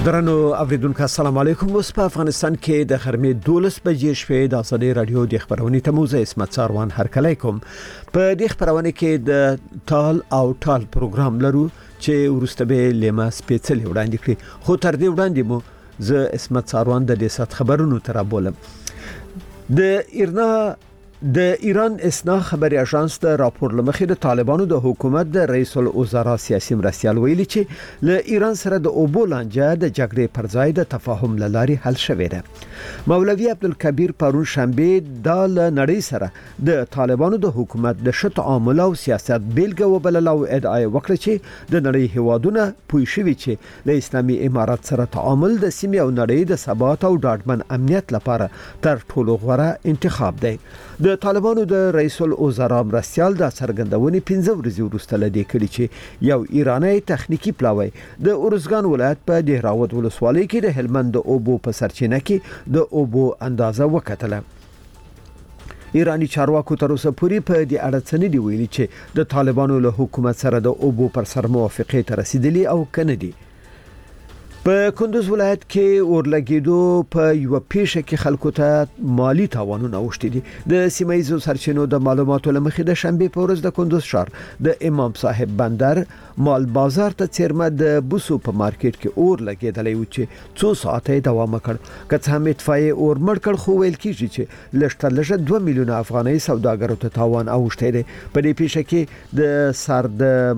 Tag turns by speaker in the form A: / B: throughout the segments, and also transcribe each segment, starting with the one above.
A: درنو اوریدونکو السلام علیکم. اوس په افغانستان کې د غرمې 12 بجې شپې د آزادۍ رادیو د خبرونې تموزه اسمت ساروان هرکلی کوم. په دې خبرونه کې د ټال او ټال پروګرام لرو چې ورسته به لیما سپیشل وړاندې کړي، خو تر دې وړاندې مو زه اسمت ساروان د دې سات خبرونو تر بولم. د ایران اسنا خبري اژانس د راپور لمخې د طالبانو د حکومت د رئیس الوزرا سیاسي مرستيال ویلي چې له ایران سره د اوبو لانجه د جګړې پر ځای د تفاهم لاري حل شوې ده. مولوي عبدالکبیر پرون شنبه د نړۍ سره د طالبانو د حکومت د ښه تعامل او سیاست بیلګه وبلل او ادعا وکړه چې د نړۍ هیوادونه پوي شوي چې د اسلامي امارات سره تعامل د سیمې او نړۍ د ثبات او ډاډمن امنیت لپاره تر ټولو غوره انتخاب دی. د طالبانو د رئیس الوزرا مرستيال د څرګندونې 15 ورځې وروسته لدې کړي چې یو ایرانی تخنیکی پلاوی د اورزګان ولایت په دهراوت ولسوالۍ کې د هلمند د اوبو په سرچینه کې د اوبو اندازه وکټله. ایرانی چارواکو تر اوسه پورې په دې اړه څه نه دی ویلي چې د طالبانو له حکومت سره د اوبو پر سر موافقه ته رسیدلی او کنه دي. په کندوز ولایت کې اورلګیدو په یو پیښه کې خلکو ته مالی تاوانونه اوښتي دي. د سیمایي سرچینو د معلوماتو لمخې د شنبه په ورځ د کندوز ښار د امام صاحب بندر مال بازار ته چیرمه د بوسو په مارکیټ کې اورلګیدلې و چې 2 ساعته دوام وکړ. که څه هم اطفائیه اور مړ کړ، خو ویل کیږي چې لږ 2 میلیونه افغاني سوداګرو ته تاوان اوښتي دي. په دې پیښه کې د سر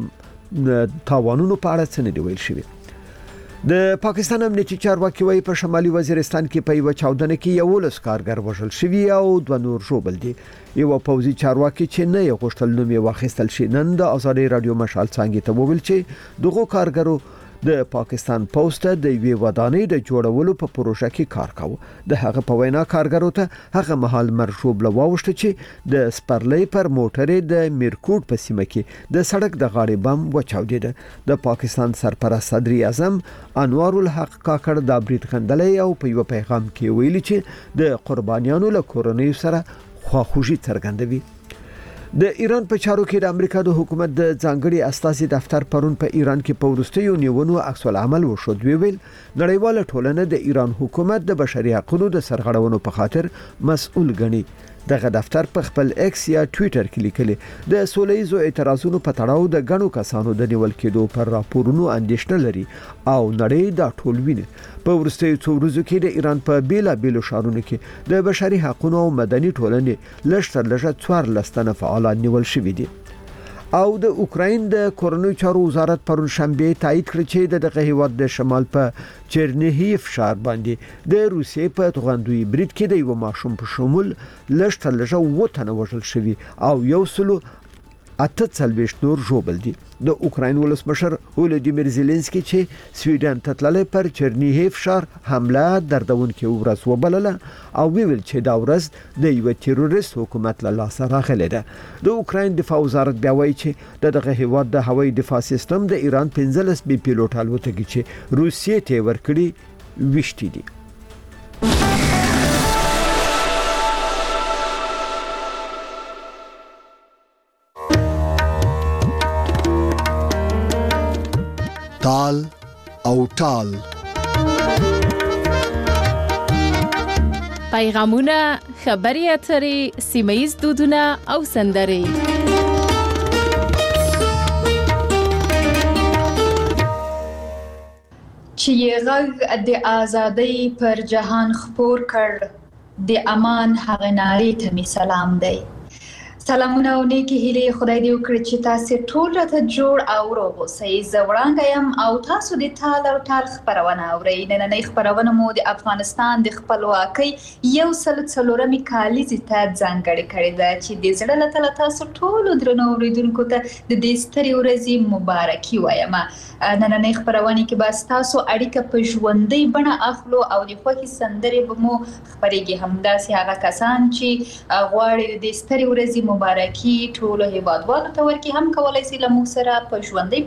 A: د تاوانونو په اړه څه نه دی ویل شوی. د پاکستان امنیتي چارواکي وايي په شمالي وزیرستان کې په یو چاودنه کې 11 کارګر وژل شوی او 2 نور ژوبل دي. یو پوځي چارواکي چې نه یو غوښتل نوم یې واخیستل شي نن د آزادۍ رادیو مشال څنګه ته وویل چې دغه کارګرو د پاکستان پوسټ د وی ودانۍ د جوړولو په پروژه کې کار کاوه. د هغه په وینا کارګرو ته هغه مهال مرشوب لواوښته چې د سپرلۍ پر موټرې د میرکوټ په سیمه کې د سړک د غاړې بم وچاودیده. د پاکستان سرپرست صدر اعظم انوار الحق کاکړ د برید غندلې او په یو پیغام کې ویلي چې د قربانیانو له کورنۍ سره خواخوږي څرګندوي. د ایران په چارو کې د امریکا د حکومت د ځانګړي استازي دفتر پرون په ایران کې په وروستیو نیونو عکس العمل وشود. ویل نړیواله ټولنه د ایران حکومت د بشري حقوقو د سرغړونو په خاطر مسؤل ګڼي. دغه دفتر په خپل ایکس یا ټوئیټر کې لیکلي د سولېزو اعتراضونو په تړاو د غنو کسانو د نیول کېدو پر راپورونو اندېښنه لري او نړۍ دا ټول ویني. په ورستیو څو ورځو کې د ایران په بیلابیلو ښارونو کې د بشري حقوقو او مدني ټولنې لږ 14 تنه فعالان نیول شوي دي. او د اوکراین د کورنۍ چارو وزارت پرون شنبه تایید کړ چې دغه هیواد د شمال په چرنیهیف ښار باندې د روسیې په توغندوی برید کې د یو ماشوم په شمول لږ وټنه وژل شوی او 148 نور ژوبل دي. د اوکراین ولسمشر ولودیمیر زيلنسکي چې سویډن ته تللی پر چرنیهیف ښار حمله دردونکې ورځ وبلله او ویل چې دا ورځ د یو تروریست حکومت له لاسه راغله ده. د اوکراین دفاع وزارت بیا وایي چې دغه هیواد د هوایي دفاع سیستم د ایران 15 بي پیلوټ الوتکې چې روسیې ته ورکړي وشتي دي.
B: ټال او ټال
C: پیغامونه، خبري اترې، سیمه‌ییز دودونه او سندرې
D: چې غږ د ازادۍ پر جهان خپور کړ، د امان هغه نارې ته می سلام دی. سلامونه او نیکی هیله خدای دې وکړي چې تاسو ټول راته جوړ او روغ اوسئ. زه وړاندې یم او تاسو د ټال او ټال خبرونه اورئ. نننۍ خبرونه مو د افغانستان د خپلواکۍ 104مې کالیزې ته ځانګړې کړې ده چې د زړه له تله تاسو ټولو درنو اوریدونکو ته د دې سترې ورځې مبارکي وایم. نننۍ خبرونه کې به تاسو اړیکه په ژوندۍ بڼه اخلو او د خوښي سندرې به مو خبرېږي. همداسې هغه کسان چې غواړي د دې سترې ورځې مبارکي ټولو هیوادوالو ته ورکړي هم کولای شي له موږ سره په ژوندۍ بڼه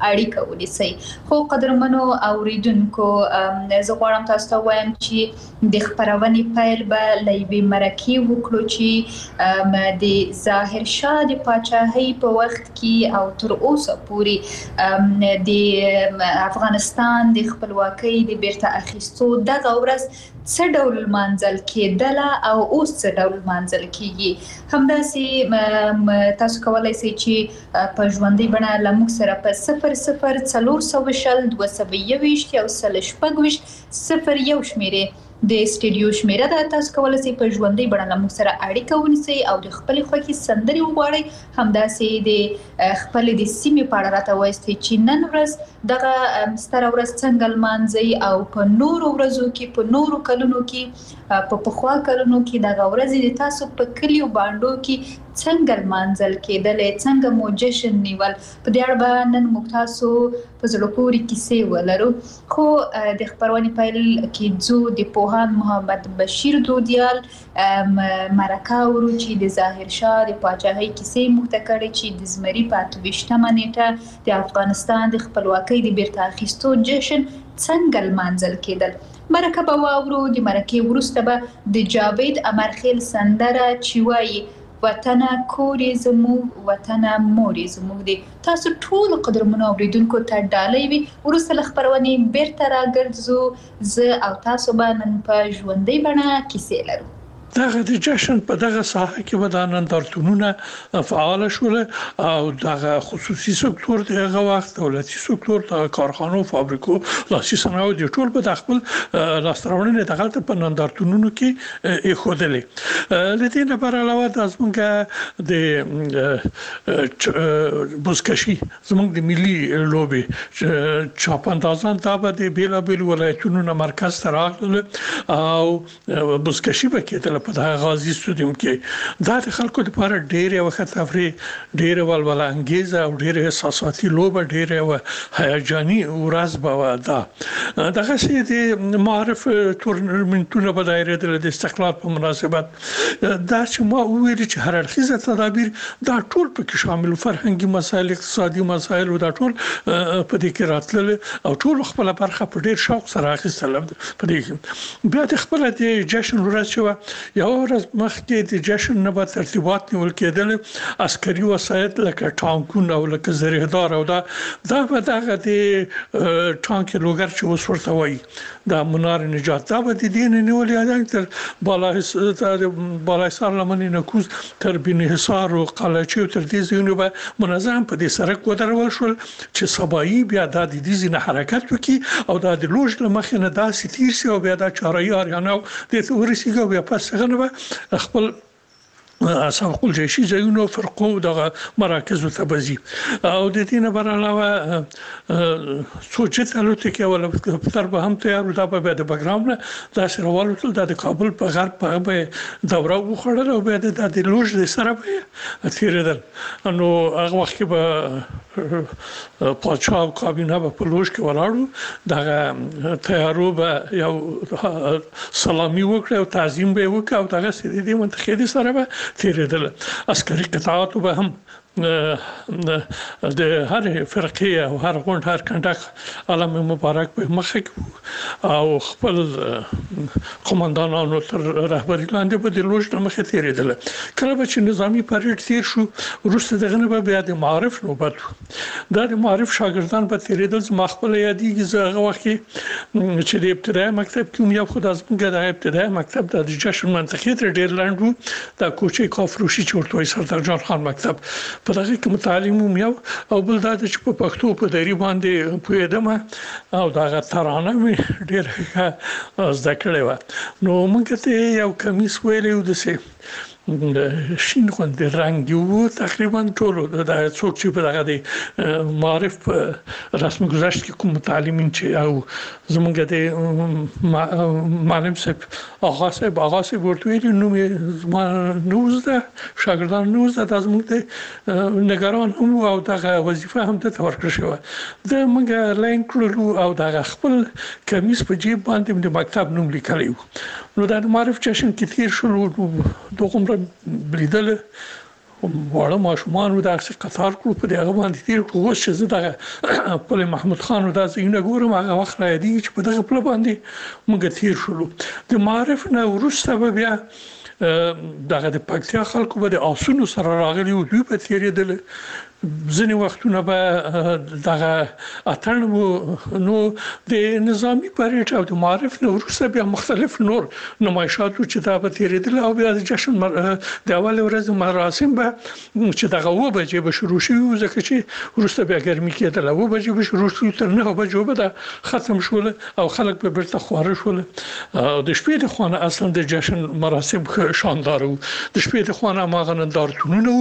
D: اړیکه ونیسئ. خو قدرمنو اوریدونکو زه غواړم تاسو ته وایم چې د خبرونې پیل به له یوې مرکې وکړو چې د ظاهر شاه د پاچاهۍ په وخت کې او تر اوسه پورې د افغانستان د خپلواکۍ د بیرته اخیستو دغه ورځ څه ډول منځل کېدله او اوس څه ډول منځل کیږي. همداسې تاسو کولای شئ چې په ژوندۍ بڼه له موږ سره په 00 420 221 او 0 شمیرې د سټډیو شمیره ده. تاسو کولای شئ په ژوندۍ بڼه له موږ سره اړیکه ونیسئ او د خپلې خوښې سندرې وغواړئ. همداسې د خپلې د سیمې په اړه راته ووایئ چې نن ورځ دغه ستره ورځ څنګه لمانځئ او په نورو ورځو کې په نورو کلونو کې په پخوا کلونو کې دغه ورځې د تاسو په کلیو بانډو کې څنګه لمانځل کېدلې، څنګه مو جشن نیول. په دې اړه به نن موږ تاسو په زړه پورې کیسې ولرو. خو د خبرونې پیل کې ځو د پوهاند محمد بشیر دودیال مرکه ورو چې د ظاهر شاه د پاچاهۍ کیسې موږ ته کړې چې د زمري په 28مه نیټه د افغانستان د خپلواکۍ د بیرته اخیستو جشن څنګه لمانځل کېدل. مرکه به واورو. د مرکې وروسته به د جاوید امرخیل سندره چې وایي وطن کور زموږ وطن مور زموږ دی. تاسو ټول قدرمنو اوریدونکو ته ډالۍ وي. وروسته له خبرونې بیرته راګرځو. زه او تاسو به نن په ژوندۍ بڼه کیسې لرو.
E: دغه د جشن په دغه ساحه کې به د نندارتونونه فعال شول او دغه خصوصي سکتور دغه وخت دولتي سکتور د کارخانو فابریکو لاسي صنایع د ټول په خپل لاستراوړنې دغه په نندارتونونو کې خودلې. لدې نه بر علاوه د زمونږ د بوزکشي زمونږ د ملي لوبي چاپاندازان دا به د بیلابل ولایتونو مرکز ته راغلل او بوزکشي به کېدل په دغه غازی استودیوم کې. دا د خلکو لپاره ډېر وخت تفریح، ډېر ولوله انګیزه او ډېر احساساتي لوبه، ډېر هیجاني ورځ به ده. دغه سي د معرف تورنمنټونه به دایره د استقلال په مناسبت دا چې ما ویل چې هر اړخیزه تدابیر دا ټول پکې شامل، فرهنګي مسایل، اقتصادي مسایل او دا ټول په دې کې راتلل او ټول خپل برخه په ډېر شوق سره اخیستل. په دې بیا د خپل د جشن ورځ شو یو ورځ مخکې د جشن نه به ترتیبات نیول کېدل، عسکري وسایط لکه ټانکونه او لکه زریحدار او دا به دغه د ټانک لوګر چې اوس ورته وایي د منار نجات دا به د دې نه نیول یادنګ تر بالاحصار لمنې نکوز تر بن حصار او قلعه تر دې ځایونو به منظم په دې سړک ودرول شول چې سبایي بیا د دې ځینې حرکت وکړي او د لوژ لمخې نه داسې تیر شي او بیا د چارایي اریانا د ورسیږي بیا پس څنګه به خپل سابق الجيشي ځایونو فرقو دغه مراکز ته بزي او د دې نه بر علاوه سوچت الوتکه ولا تر به هم تیار دا په د بګراوند دا سروالو تل د کابل په غرب په دوره وخړل او به د لوژ د سره په تیرېدل. نو هغه وخت کې به پاچا او کابینه په لوژ کې ولاړو دغه تیارو به یو سلامي وکړ او تعظیم به وکړ او دغه سړي د منتخب سره به تیرېدل. عسکري قطعات به هم د هر فرقه او هر غونډ هر کنډک علم مبارک په مخه او خپل قومندانانو تر رهبری لاندې په د لوژ مخه تیرېدل. کله به چې نظامی پریډ تیر شو وروسته دغه به بیا د معارف نوبت دا د معارف شاګردان په تیرېدل ما خپل یادېږي زه وخت چې د ابتدایي مکتب کې یو خدای زموږ د ابتدایي مکتب د جشن منطقې تر ډیر لاندې د کوچې کافروشي چورتوي سردار جان خان مکتب په دغه کې متعلم یو او بل دا چې په پښتو په دری باندې پوهیدم او دا ترانه مې ډیر زده کړې و. نو موږ ته یو کمیس ویلو د سه شین خوند رنگ یو تقریبا ټول د څوک چې په دغه د معرف رسم گذشت کې کوم متعلمین چې او زمونږ د معلم صاحب آغا صاحب ورته نو ما 19 شاګردان 19 د زمونږ د نگران هم او دغه وظیفه هم ته ورکړل شو. د موږ لاین کړو او دغه خپل کمیس په جیب باندې د مکتب نوم لیکلی و. نو د معرف جشن کې تیر شو دوه بلیدل وړه ماشومان د اکس قطار کړو په دغه باندې تیر کړو اوس چې زه دغه په محمود خان دا زینه ګورم هغه وخت را دی چې په دغه په باندې موږ تیر شولو د معرف نه ورسته بیا دغه د پکتیا خلکو به د آسونو سره راغلي او دوی په تیرېدل ځینې وختونه به دغه اتڼ نو د نظامی پریډ او د معرف نه وروسته بیا مختلف نور نمایشات چې دا به تیرېدل او بیا د جشن د اول ورځ مراسم به چې دغه 9 بجې به شروع شي ځکه چې وروسته بیا ګرمي کېدل 9 بجې به شروع شي تر 9 بجې به دا ختم شول او خلک به بیرته خواره شول د شپې د خوانه اصلا د جشن مراسم شاندار وو د شپې د خوانه ماغه نندارتونونه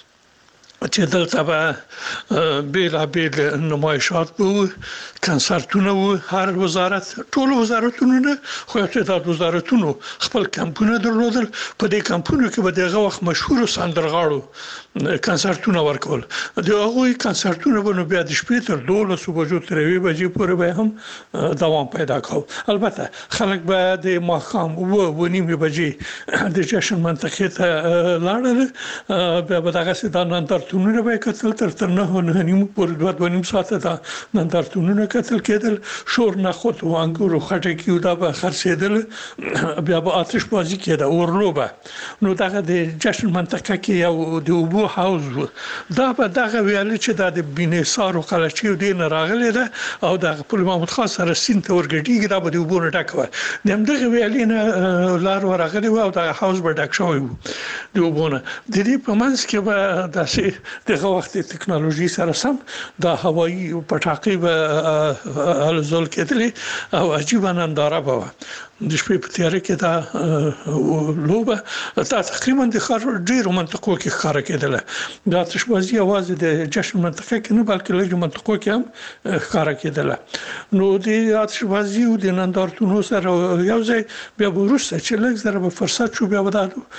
E: چې دلته به بیل نمایشات وو کنسرتونه وو هر وزارت ټول وزارتونه نه خو چې د وزارتونو خپل کمپونه درلودل په دې کمپونو کې به دغه وخت مشهور سندرغاړو کنسرتونه ورکول د هغوی کنسرتونه به نو بیا د شپې تر 12 بجو تر 1 بجې پورې به هم دوام پیدا کاوه البته خلک به د ماښام 9 بجې د جشن منطقې ته لاړل بیا به دغه سیدان نندارتونونه به کتل تر 9 پورې 2.5 ساعت دا نندارتونونه کتل کېدل شور نه خود و انګور خټکی دا به خرڅېدل بیا به آتش بازی کېده اورلوبه نو دغه د جشن منطقه کې یو د اوبو هاوس دا به دغه ویل چې د بینسار او قلچي او د راغلي ده او د خپل محمود خان سره سین ته ورګډیږي دا به د اوبو نه ډکوي د همدغه ویلینه لار ورغلي او د هاوس به ډک شوی د اوبو نه د دې په منځ کې به داسې دغه وخت ټکنالوژي سره سم د هوایي پټاقي به الزول کېدلې او عجیب ننداره به د شپې په تیاره کې دا لوبه تا تقریبا د خار ډیرو منطقو کې ښکار کېدله دا تشبازي आवाज د جشن منطقه کې نه بلکې لږ منطقو کې هم ښکار کېدله نو د تشبازي او د نندارتونو سره یو ځای بیا وروسته چې لږ زره به فرصت شو بیا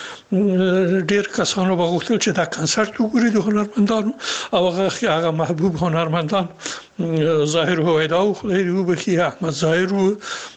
E: به ډیر کسانو وغوښتل چې دا کنسرت وګوري د هنرمندانو او هغه محبوب هنرمندان ظاهر هویدا او خدای دې وبخي احمد ظاهر او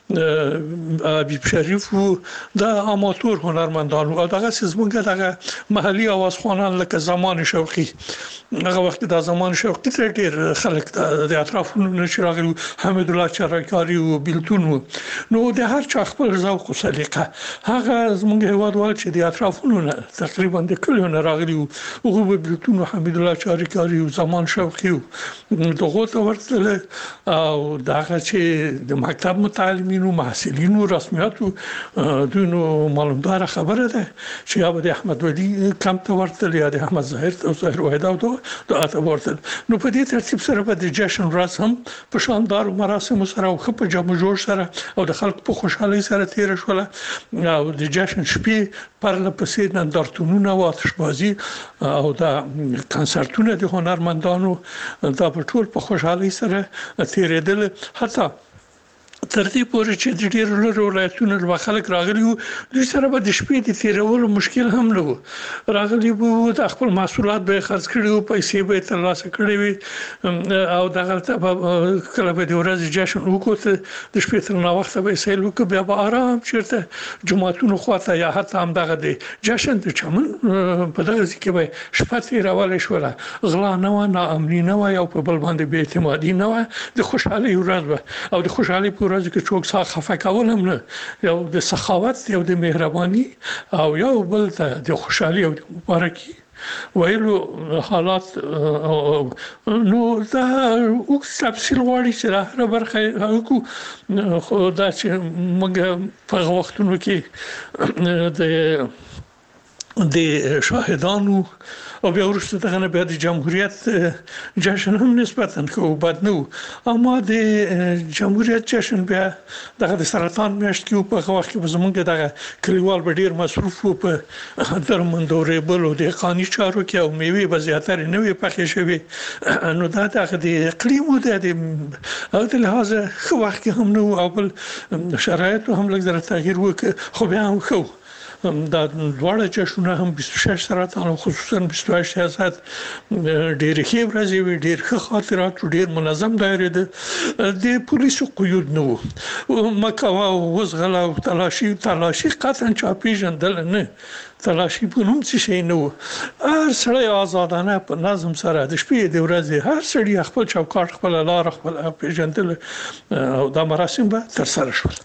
E: حبیب شریف او د اماتور هنرمندانو او دغه زمونږ دغه محلي اوازخوانان لکه زمان شوقي هغه وخت د زمان شوقي تر ډیر خلک د اطرافونو نشراغلي حمید الله چرکاری او بیلتون نو د هر چا خپل ذوق او سلیقه هغه زمونږ هوادوال چې د اطرافونو تقریبا د کلیو نه راغلي او بیلتون او حمید الله چرکاری او زمان شوقي دغه ورته او دغه چې د مکتب متعلمینو محصلینو رسمیاتو دونو معلومدار خبره ده چې یا د احمد ولی کم ته ورته یا د احمد ظاهر او ظاهر وحده او ته ورته نو په دې ترتیب سره به د جشن ورځ هم په شاندار مراسم سره او په جمع جوړ سره او د خلکو په خوشحالي سره تیر شول او د جشن شپې پر لپسې نندارتونونه او آتشبازي او د کنسرتونه د هنرمندانو دا په ټول په خوشحالي سره تیرېدل حتی تر دې پورې چې د ډېرو لرو ولایتونو له خلک راغلي وو دوی سره به د شپې د تیرولو مشکل هم نه وو راغلي وو د خپل محصولات به خرڅ کړي وو پیسې به ترلاسه کړي وي او دغه کله به د ورځې جشن وکړو د شپې تر ناوخته به سیل وکړو بیا به آرام چیرته جمعتونو خواته یا حتی هم دغه د جشن د چمن په دغه ځای کې به شپه تیرول شوله غلا نه وه ناامني نه وه او په بل باندې بې اعتمادي نه وه د خوشحالۍ ورځ به او د خوشحالۍ په ورځ کې څوک څه خفه کول هم نه یو د سخاوت یو د مهرباني او یو بل ته د خوشحالي او د مبارکي ویلو حالات نو دا او تفصیل غواړي چې هر برخه خو دا چې موږ په وختونو کې د شاهدانو او بیا وروسته دغه بیا د جمهوریت جشن هم نسبتاً خو بد نه اما د جمهوریت جشن بیا دغه د سرطان میاشت کې په وخت کې زمونږ دغه کلیوال به ډیر مصروف وو په درمندورې بل او د قانوني چارو کې او میوه به زیاتره نه وي پخې شوی نو دا دغه د اقلیم او د لحاظ خو وخت کې هم نو او بل شرایط هم لږ زره تغییر وکړ خو بیا هم خو دا دواړه جشنونه هم 26 سره تعلق خصوصا 28 سیاست ډېر ښه ورځې وي ډېر ښه خاطرات ډېر منظم دایره ده د پولیسو قیود نه وو مکوا وزغلا او تلاشي قطعا چاپی جندل نه تلاشي په نوم څه شي نه وو هر سړی آزادانه په نظم سره د شپې د ورځې هر سړی خپل چوکاټ خپل لار خپل پیژندل او دا مراسم به تر سره شول.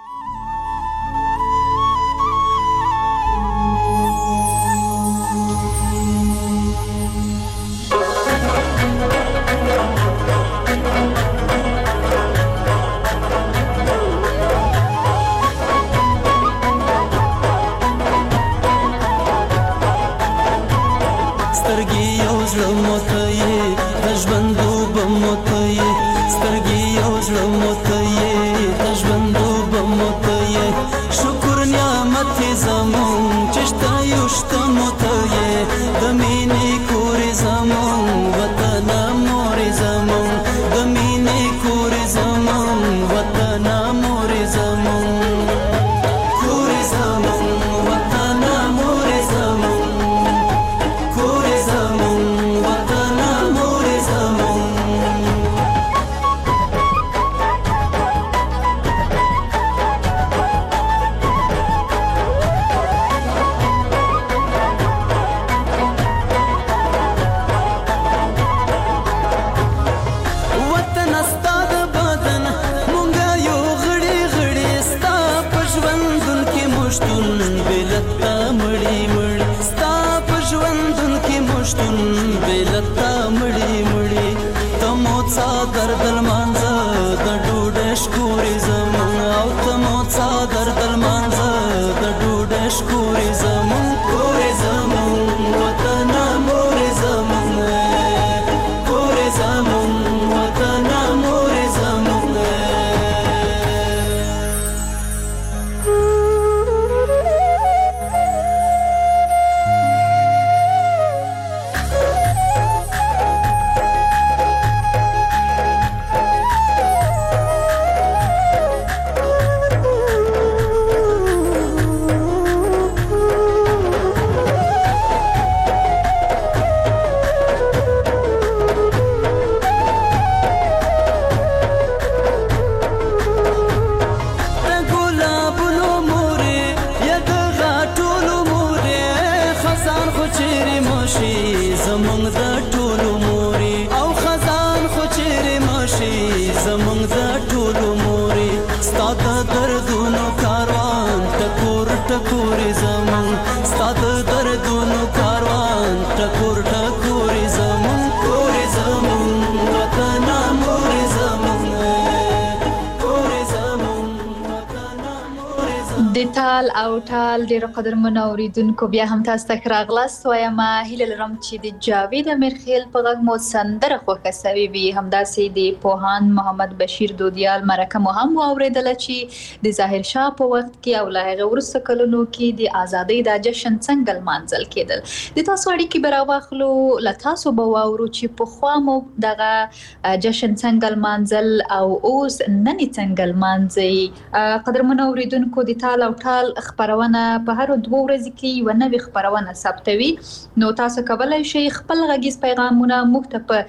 D: ټال او ټال ډیرو قدرمنو اوریدونکو بیا هم تاسو ته راغلاست وایم هیله لرم چې د جاوید امیرخیل په غږ مو سندره خوښه سوي وي همداسې د پوهاند محمد بشیر دودیال مرکه مو هم واوریدل چې د ظاهر شاه په وخت کې او له هغه وروسته کلونو کې د ازادۍ د جشن څنګه لمانځل کېدل د تاسو اړیکې به راواخلو له تاسو به واورو چې پخوا مو دغه جشن څنګه لمانځل او اوس نن څنګه لمانځي قدرمنو اوریدونکو د ټال او ټال خبرونه په هر 2 ورځې کې یو نوې خبرونه ثبتوي نو تاسو کولای شئ خپل غږیز پیغامونه موږ ته په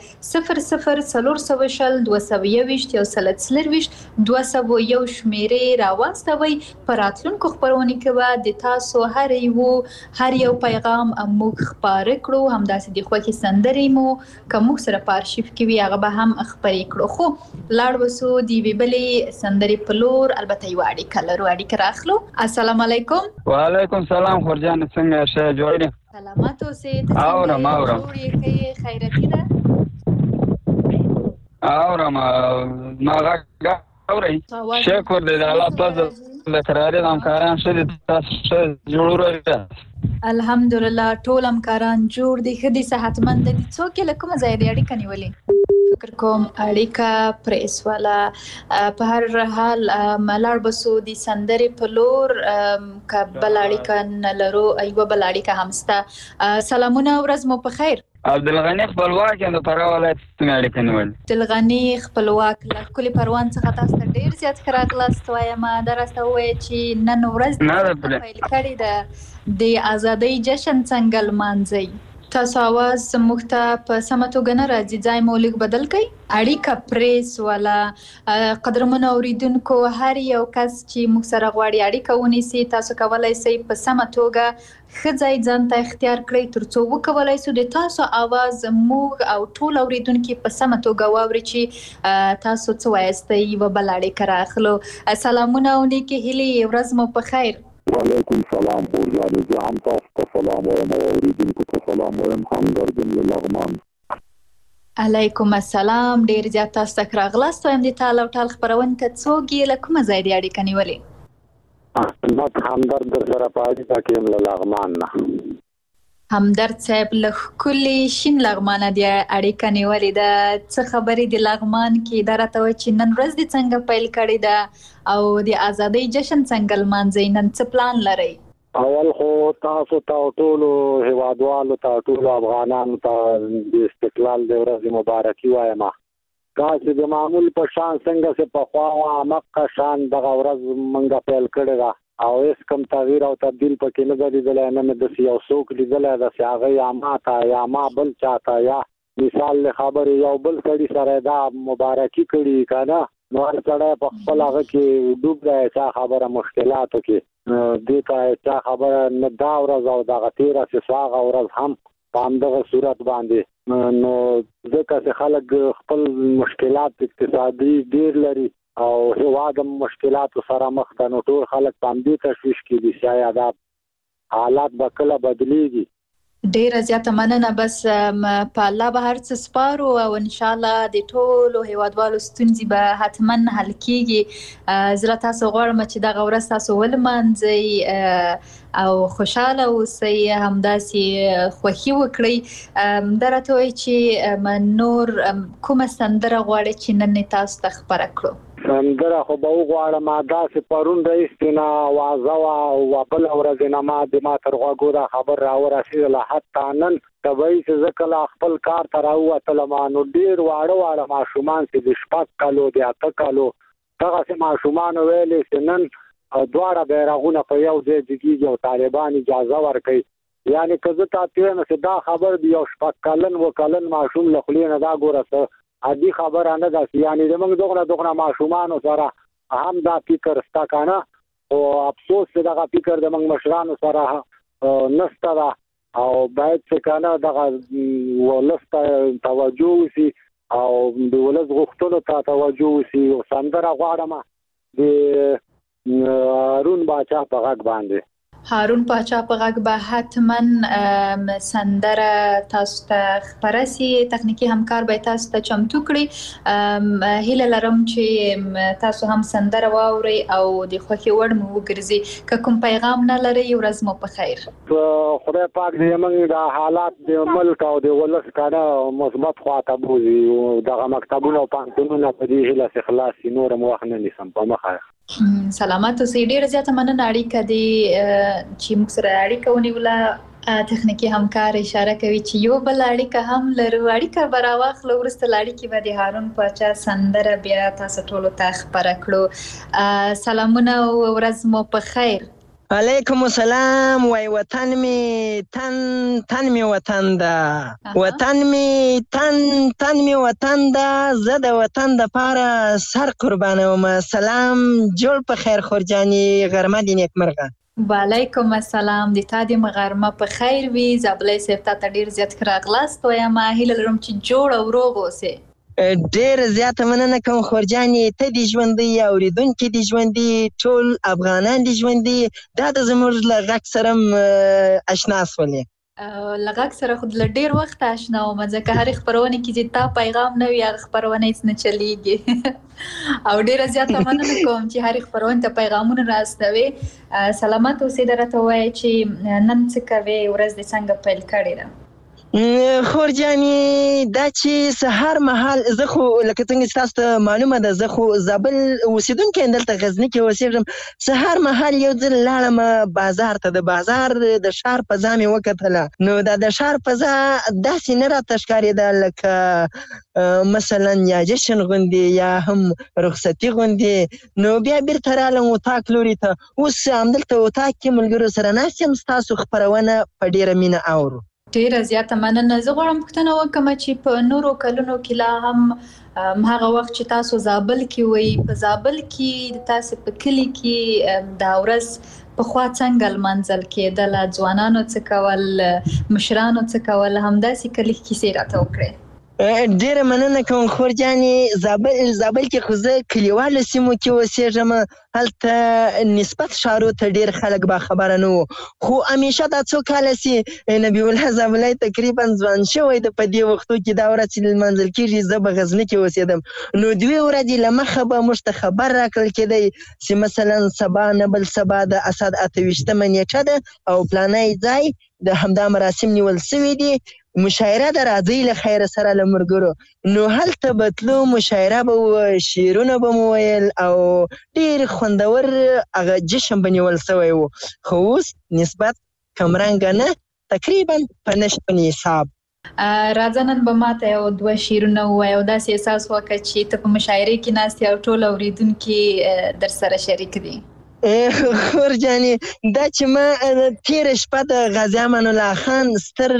D: 0040 222 یو سلت سلرويش 201 شمیرې راوستوي پر راتلونکو خبرونه کې د تاسو هر یو پیغام موږ خبرې کړو همداسې د خوښي سندرې مو کوم سره په ارشیف کې وي هغه به هم خبرې کړو خو لاړ وسو دی ویبلې سندرې په لور البته یو اړیکه راخلو السلام علیکم
F: وعلیکم سلام خورجان څنګه شه جوړی
D: سلامات اوسې اورم جوړی خیرتی ده اورم
F: ما اوري شکر دې الله پاک لکراره د همکاران شه تاسو جوړو
D: الحمدلله ټول همکاران جوړ دي خدي صحتمند دي څوک له کومه ځای دی اړیکه نیولې فکر کوم اړیکه پریس والا په هر حال ملار بسو دي سندرې په لور کبل اړیکه نلرو ایوه بل اړیکه همستا سلامونه ورځ مو په خیر
F: عبدالغني خپلواک یم د فراه ولایت څخه اړیکه نیولې.
D: عبدالغني خپلواک له ښکلي پروان څخه تاسو ته ډېر زیات ښه راغلاست وایم. دا راسته ووایه چې نن ورځ پیل کړې ده د ازادۍ جشن څنګه لمانځئ؟ تاسو اواز موږ ته په سمه توګه نه راځي، ځای مو لږ بدل کړئ. اړیکه پریس والا قدرمنو اوریدونکو، هر یو کس چې موږ سره غواړي اړیکه ونیسي، تاسو کولی شئ په سمه توګه ښه ځای ځان ته اختیار کړئ تر څو وکولی شو د تاسو اواز موږ او ټول اوریدونکي په سمه توګه واوري چې تاسو څه وایسته. یوه بله اړیکه راغلو. سلامونه او نیکې هیلې، ورځ مو په خیر.
G: وعلیکم سلام خورجانې، زه هم تاسو ته سلام وایم او اوریدونکو ته سلام وایم. همدرد یم له لغمان.
D: علیکم السلام، ډېر زیات تاسو ته راغلاست وایم. د ټال او ټال خپرونې ته څوک یې له کومه ځای دې اړیکه نیولې؟
G: همدرد در سره په اړیکه کې یم له لغمان نه.
D: همدرد صاحب له ښکلي شین لغمانه دې اړیکه نیولې ده. څه خبرې د لغمان کې؟ دا راته وایي چې نن ورځ دې څنګه پیل کړې ده او د ازادۍ جشن څنګه لمانځئ؟ نن څه پلان لرئ؟
G: اول خو تاسو ته ټولو هیوادوالو ته، ټولو افغانانو ته د استقلال د ورځې مبارکي وایم. داسې د معمول په شان څنګه چې پخوا مقه شان دغه ورځ موږ پیل کړې ده او هېڅ کوم تغییر او تبدیل پکې نه ده لیدلی. نه مې داسې یو څوک لیدلی ده چې هغه یا ما ته یا ما بل چا ته یا مثال له خبرې یو بل سړي سره دا مبارکي کړي که نه، نو هر سړی په خپل هغه کې ډوب دی، چا خبره مشکلاتو کې دې ته چا خبره نه. دا ورځ او دغه تېره چې هغه ورځ هم په همدغه صورت باندې، نو ځکه چې خلک خپل مشکلات اقتصادي ډېر لري او هیواد هم مشکلاتو سره مخ ته، نو ټول خلک په همدې تشویش کې دي چې دا حالات به کله بدلیږي.
D: ډیره زیاته مننه. بس په الله به هر څه سپارو او انشاءالله د ټولو هیوادوالو ستونزې به حتما حل کیږي. زه تاسو غواړم چې دغه ورځ تاسو ولمانځئ او خوشحاله اوسئ، همداسې خوښي وکړئ. دا راته وایي چې نور کومه سندره غواړئ چې نن تاسو ته خپره کړو؟
G: سندره خو به وغواړم داسې پرون راهیسې نه وازه وه او بله ورځ نه ما تر غوږو دا خبر راورسېدله. حتی نن طبیعي چې زه کله خپل کار ته راووتلم، نو ډېر واړه ماشومان چې د 6 کالو د 8 کالو دغسې ماشومانو ویلې چې نن دواړه بیرغونه په یو ځای جګېږي او طالبان اجازه ورکوي. یعنې که زه تاته وایم چې دا خبر د یو 6 کلن 7 کلن ماشوم له خولې نه دا ګوره څه عادي خبره نه ده. یعنې زموږ دغه ماشومانو سره هم دا فکر شته که نه، خو افسوس چې دغه فکر د موږ مشرانو سره نشته ده او باید چې که نه دغه ولس ته توجه وشي او د ولس غوښتنو ته توجه وشي. سندره غواړم د هارون باچا په غږ باندې.
D: هارون باچا په غږ به حتما سندره تاسو ته خپره سي. تخنیکي همکار به تاسو ته چمتو کړي. هیله لرم چې تاسو هم سندره واورئ او د خوښې وړ مو وګرځي. که کوم پیغام نه لرئ، ورځ مو په خیر.
G: خدای پاک دې موږ د حالات د ملک او د ولس کنه مثبت خواته بوزي. دغه مکتبونه او پانتونونه په دې هیله چې خلاص شي، نور هم وخت نه نیسم. په مخه
D: سلامت اوسئ. ډېره زیاته مننه. اړیکه دې چې موږ سره اړیکه ونیوله. تخنیکي همکار اشاره کوي چې یو بل اړیکه هم لرو. اړیکه به راواخلو، وروسته له اړیکې به د هارون باچا سندره بیا تاسو ټولو ته خپره کړو. سلامونه او ورځ مو په خیر.
H: علیکم السلام. وای وطن می تن می وطن ده، وطن می تن می وطن ده، زه د وطن د پاره سر قربانوم. سلام جوړ په خیر خورجاني، غرمه دې نیکمرغه.
D: وعلیکم السلام. د تا دې غرمه په خیر وي. زابلی صاحب ته ډېر زیات ښه راغلاست وایم. هیله لرم چې جوړ او روغ اوسې.
H: ډېر زیاته مننه کوم خورجانې. ته دې ژوندی، اورېدونکي دې ژوندي، ټول افغانان دې ژوندي. دا د زموږ له غږ سره اشنا شولې.
D: له غږ سره خو له ډېر وخته اشنا وم، ځکه هرې خپرونې کې چې تا پیغام نه وي هغه خپرونه هېڅ نه چلېږي. او ډېره زیاته مننه کوم چې هرې خپرونې ته پیغامونه راستوې. سلامت اوسې. دا راته ووایه چې نن څه کوې، ورځ دې څنګه پیل کړې ده؟
H: خور جانې دا چې سهار مهال زه خو لکه څنګه چې تاسو ته معلومه ده زه خو زابل اوسېدونکی یم دلته غزني کې اوسېږم سهار مهال یو ځل لاړم بازار ته د بازار د ښار فضا مې وکتله نو دا د ښار فضا داسې نه راته ښکارېده لکه مثلا یا جشن غوندې یا هم رخصتي غوندې نو بیا بیرته رالم اتاق لوري ته اوس همدلته اتاق کې ملګرو سره ناست یم ستاسو خپرونه په ډېره مینه اورو
D: ډیره زیاته مننه زه غواړم پوښتنه وکړم چې په نورو کلونو کې لا هم هغه وخت چې تاسو زابل کې وئ په زابل کې تاسو په کلي کې دا ورځ پخوا څنګه لمانځل کېدله ځوانانو څه کول مشرانو څه کول همداسې کلي کیسې راته وکړئ
H: ډیره مننه کوم خور جانې زابل کې خو زه کلیوالو سیمو کې اوسېږم هلته نسبت ښارو ته ډېر خلک باخبره نه وو خو همیشه دا څو کاله چې نبی الله زابلی تقریبا ځوان شوی ده په دې وختو کې دا ورځ چې لمانځل کېږي زه به غزني کې اوسېدم نو 2 ورځې له مخه به موږ ته خبر راکړل کېدی چې مثلا سبا نه بل سبا د اسد 28مه نیټه ده او پلانی ځای د همدا مراسم نیول سوي دي مشاعره د راځي له خیره سره له ملګرو نو هلته به تلو مشاعره به وه شعرونه به مو ویل او ډېر خوندور هغه جشن به نیول سوی و خو اوس نسبت کمرنګه نه تقریبا په نشپن حساب
D: راځه نن به ماته یو 2 شعرونه ووایه او داسې احساس وکړه چې ته په مشاعرې کې ناست یې او ټول اورېدونکي در سره شریک دي
H: خور جانې دا چې ما تیره شپه د غازي امان الله خان ستر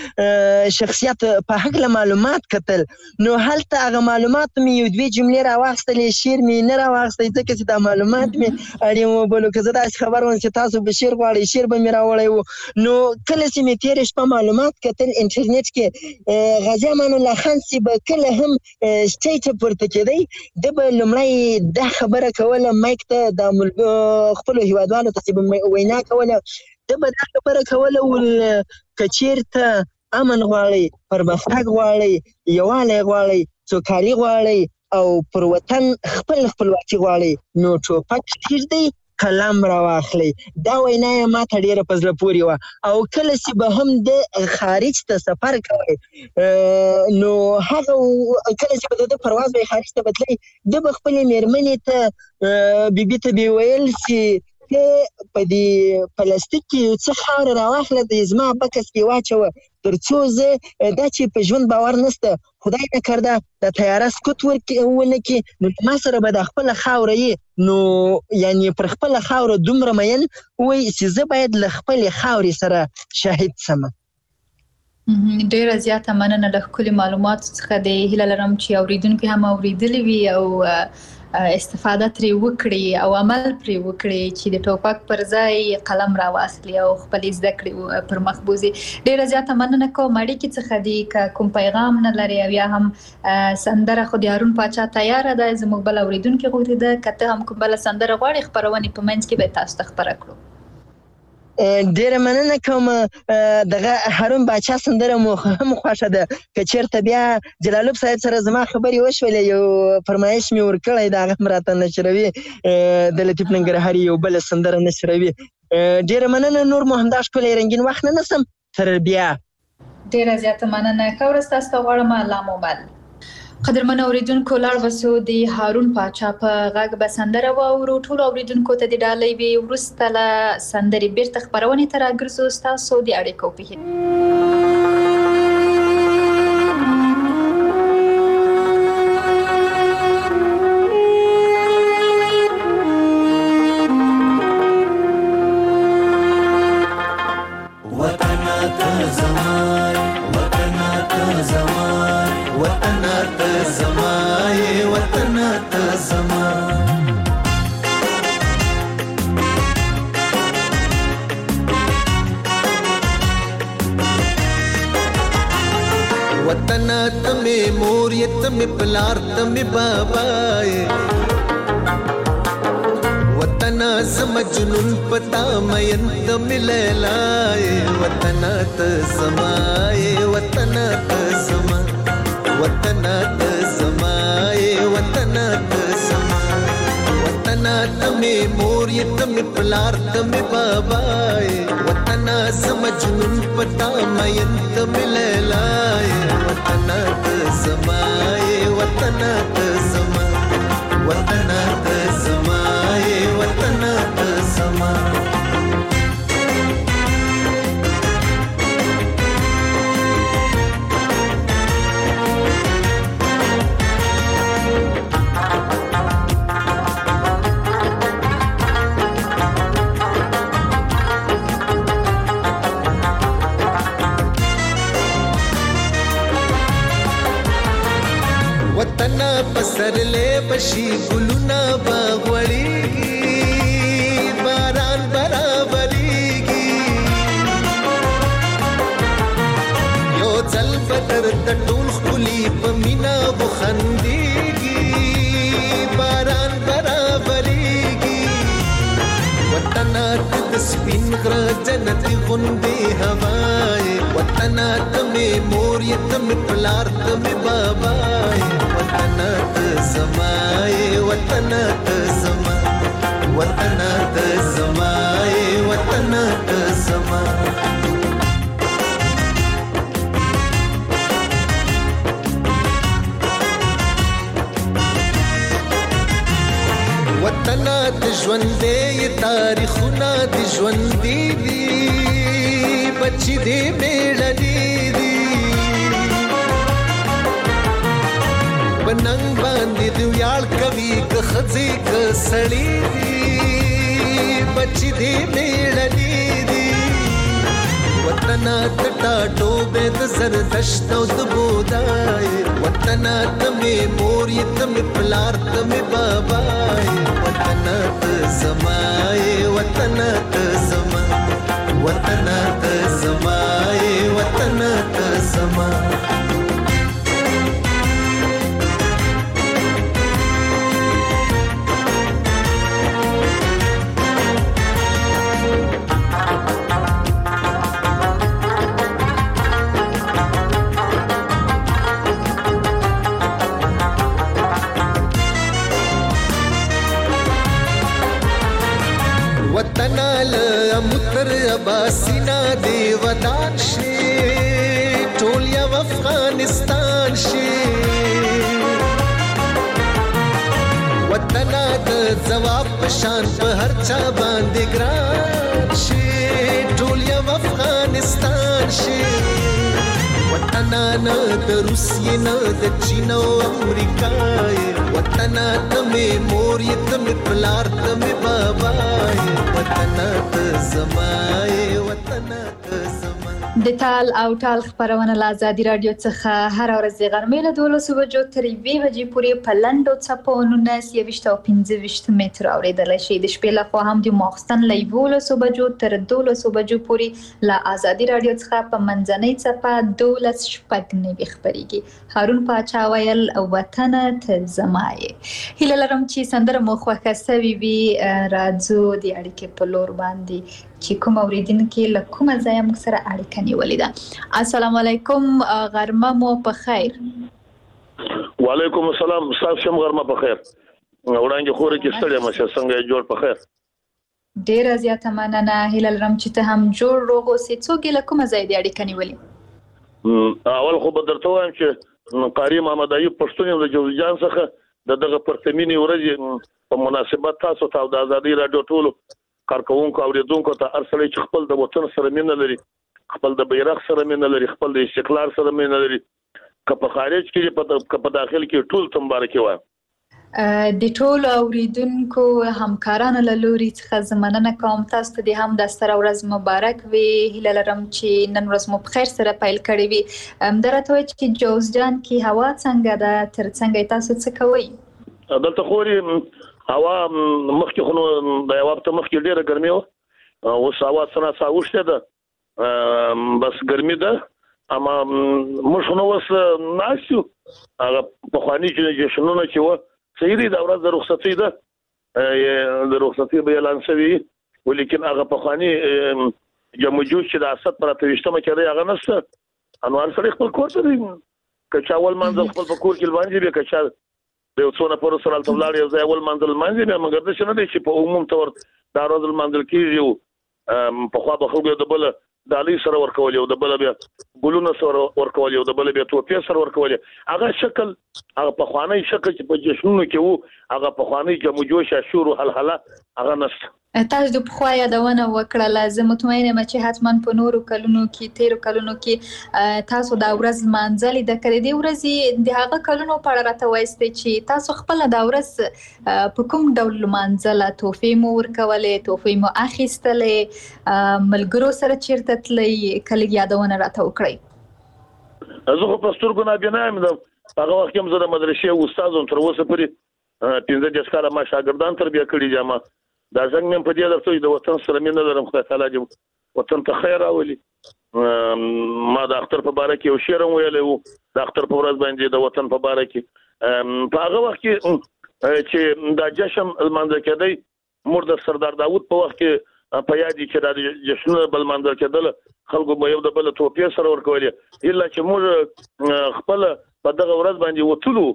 H: شخصیت په هکله معلومات کتل نو هلته هغه معلومات مې یو 2 جملې راواخیستلې شعر مې نه راواخیستی ځکه چې دا معلومات مې اړین وبلو که زه داسې خبر وم چې تاسو به شعر غواړئ شعر به مې راوړی و نو کله چې مې تیره شپه معلومات کتل انټرنیټ کې غازي امان الله خان چې به کله هم سټیج ته پورته کېدی ده به لومړی دا خبره کوله مایک ته د خپلو هیوادوالو ته چې به وینا کوله ده به دا خبره کوله که چېرته امن غواړئ پرمختګ غواړئ یووالی غواړئ سوکالي غواړئ او پر وطن خپل خپلواکي غواړئ نو ټوپک کېږدئ قلم راواخلئ دا وینا یې ما ته ډېره په زړه پورې وه او کله چې به هم د خارج ته سفر کوئ نو هغه کله چې به د پرواز به یې خارج ته به تلئ ده به خپلې مېرمنې ته بیبي ته به ویل چې ته په دې پلاستیک کې یو څه خاوره راواخله د زما بکس کې واچوه تر څو زه دا چې په ژوند باور نشته خدای نه کرده د تیاره سکوت ونه کړي نو ما سره به دا خپله خاوره یې نو یعنې پر خپله خاوره دومره مین وایي چې زه باید له خپلې خاورې سره شهید سمه
D: ډیره زیاته مننه له ښکلي معلوماتو څخه د هیله لرم چې اورېدونکي هم اورېدلي وي او استفاده ترې وکړي او عمل پرې وکړي چې د ټوپک پر ځای قلم راواخلي او خپلې زده کړې پر مخ بوځي ډیره زیاته مننه کوم اړیکې څخه دي که کوم پیغام نه لري او یا هم سندره خو د هارون پاچا تیاره ده زموږ بل اورېدونکي غوښتي ده که ته هم کوم بله سندره غواړې خپرونې په منځ کې به تاسو ته خپره کړو
H: ډیره مننه کوم دغه هارون باچا سندره مو هم خوښه ده که چېرته بیا جلالوب صاحب سره زما خبرې وشولې یو فرمایش مې ورکړی د هغه هم راته نشروي د لطیف ننګرهاري یو بله سندره نشروي ډیره مننه نور مو همدا ښکلی رنګین وخت نه نسم تر بیا
D: ډیره زیاته مننه ښه ورځ تاسو ته غواړم الله مو بل قدرمن اوریدونکو لاړ وسو د هارون پاچا په غږ به سندره واورو ټولو اوریدونکو ته د ډالۍ وي وروسته له سندرې بیرته خپرونې ته راګرځو ستاسو د اړیکو په
I: वतन तमे मोरिय तमे पलार तमे बाबाए वतन समजनुन पता मयन तमे लैलाए वतन त समाए वतन त समा वतन त समाए वतन त समा وطنا تمه مور یتم پلار تم بابا وطنا سمجنون پتا مین تم لیلای وطنا تزمای وطنا تزما وطنا تزمای وطنا تزما وطنا پسرلې بشي ګلونه باغوړيږي باران برابرېږي یو ځل بدر د ټول خولي په مینا وخندېږي باران برابرېږي وطنا د سپین غره جنت غوندې هوای وطنا تمه مور یتم پلار تمه بابا وطنا تزمای وطنا تزما وطنا تزمای وطنا تزما وطنا د ژوندې تاریخونه د ژوندې دي بچی دې میړني دي بننګ باندې د ویاړ کوي که خځې که سړی دي بچی دې میړني دي وطنا د ټاټو به د زردشت او د بودای وطنا تمه مور یتم پلار تمه بابا وطنا تزمای وطنا تزما وطنا تزمای وطنا تزما وطنا لمتر اباسینا دی ودان شي ټول یو افغانستان شي وطنا د جواب پشان په هر چا باندې ګران شي ټول یو افغانستان شي وطنا نه د روسیې نه د چین او امریکا وطنا تمه مور یتم پلار تمه بابا وطنا تزمای وطنا تزما
D: د تال او ټال خبرونه له ازادي رادیو څخه هر ورځ د غرمې له 12 بجو تر 2 بجې پورې په لنډو څپو 19 متر اوریدل شي د شپې له خوا هم د ماخستن له 12 بجو تر 12 بجو پورې له ازادي رادیو څخه په منځنۍ څپه 12 شپږ خبريږي هارون پاچا ویل وطن تزمای هله لرم چې سندره مو خوښه سوي وي راځو د اړیکې په لور باندې چې کوم اوریدونکو له کومه ځای موږ سره اړیکه نیولې ده السلام علیکم غرمه مو په خیر
J: وعلیکم السلام صاحب شم غرمه په خیر وړاندې خوري کې ستړي مشه څنګه جوړ په خیر
D: ډیر زیاته مننه هله لرم چې ته هم جوړ روغ اوسې څوک له کومه ځای د اړیکه نیولې
J: اول خو به درته وایم چې قاری محمد ایوب پښتون د جوزجان څخه دغه پرتمینی ورځ په مناسبت تاسو ته د ازادي رادیو ټولو کارکونکو اوریدونکو ته ارسلې چې خپل د وطن سره مینه لري خپل د بیرغ سره مینه لري خپل د استقلال سره مینه لري که په خارج کې په داخل کې ټول ته مبارکي وایم
D: د ټول اوریدونکو همکارانو له لوري څخه مننه کوم تاسو ته هم د ستر ورځ مبارک وي هیله لرم چې نن ورځ مو په خیر سره پیل کړی وي درته وایي چې جوزجان کې هوا څنګه ده تر څنګه تاسو څه کوئ
J: دلته خوري هوا مخکې خو د یو وخت مخکې ډیره ګرمي و اوس هوا څنګه ساوښته ده بس ګرمي ده اما موږ نو وس ناسیو هغه په خواني چې شنونه چې و سیدی د ورځ د رخصتي ده د رخصتي به اعلان شوی ولیکن هغه په خواني جمجوج چې د اسد پر اتويشتمه کې هغه نشته انوار سره خپل کور ته دی کچا اول منځ خپل په کور کې باندې به کچا د یو څو نفرو سره هلته ولاړ یو ځای اول منزل منځي بیا مګر داسې نه دی چې په عموم طور دا ورځ لمانځل کېږي پخوا به خلکو د بله ډالۍ سره ورکول یو د بله بیا ګلونه سره ورکول یو د بله بیا توپې سره ورکول هغه شکل هغه پخوانی شکل چې په جشنونو کې وو هغه پخوانی جم و جوش شور او هلهله هغه نشته.
D: تاسو د پخوا یادونه وکړه زه مطمئنه یم چې حتما په نورو کلونو کې تیرو کلونو کې تاسو دا ورځ لمانځلې د کړې دې ورځې د هغه کلونو په اړه راته وایستئ چې تاسو خپل دا ورځ په کوم ډول لمانځله تحفې مو ورکولې تحفې مو اخیستلې ملګرو سره چیرته تللې کله یادونه راته وکړئ.
J: زه خو په سترګو نابینا یم هغه وخت هم زه د مدرسې استاد وم تر اوسه پورې 15 کاله ما شاګردان تربیه کړي دي ما دا څنګه مې په دې درته د وطن سره مینه لرم خدای تعالی دې وطن ته خیر راولي. ما د اختر په باره کې یو شعر ویلی و د اختر په ورځ باندې د وطن په باره کې په هغه وخت کې چې دا جشن لمانځل کېدی موږ د سردار داود په وخت کې په یاد چې دا جشنونه بل لمانځل کېدل خلکو به یو د بل توپې سره ورکولې الا چې موږ خپل په دغه ورځ باندې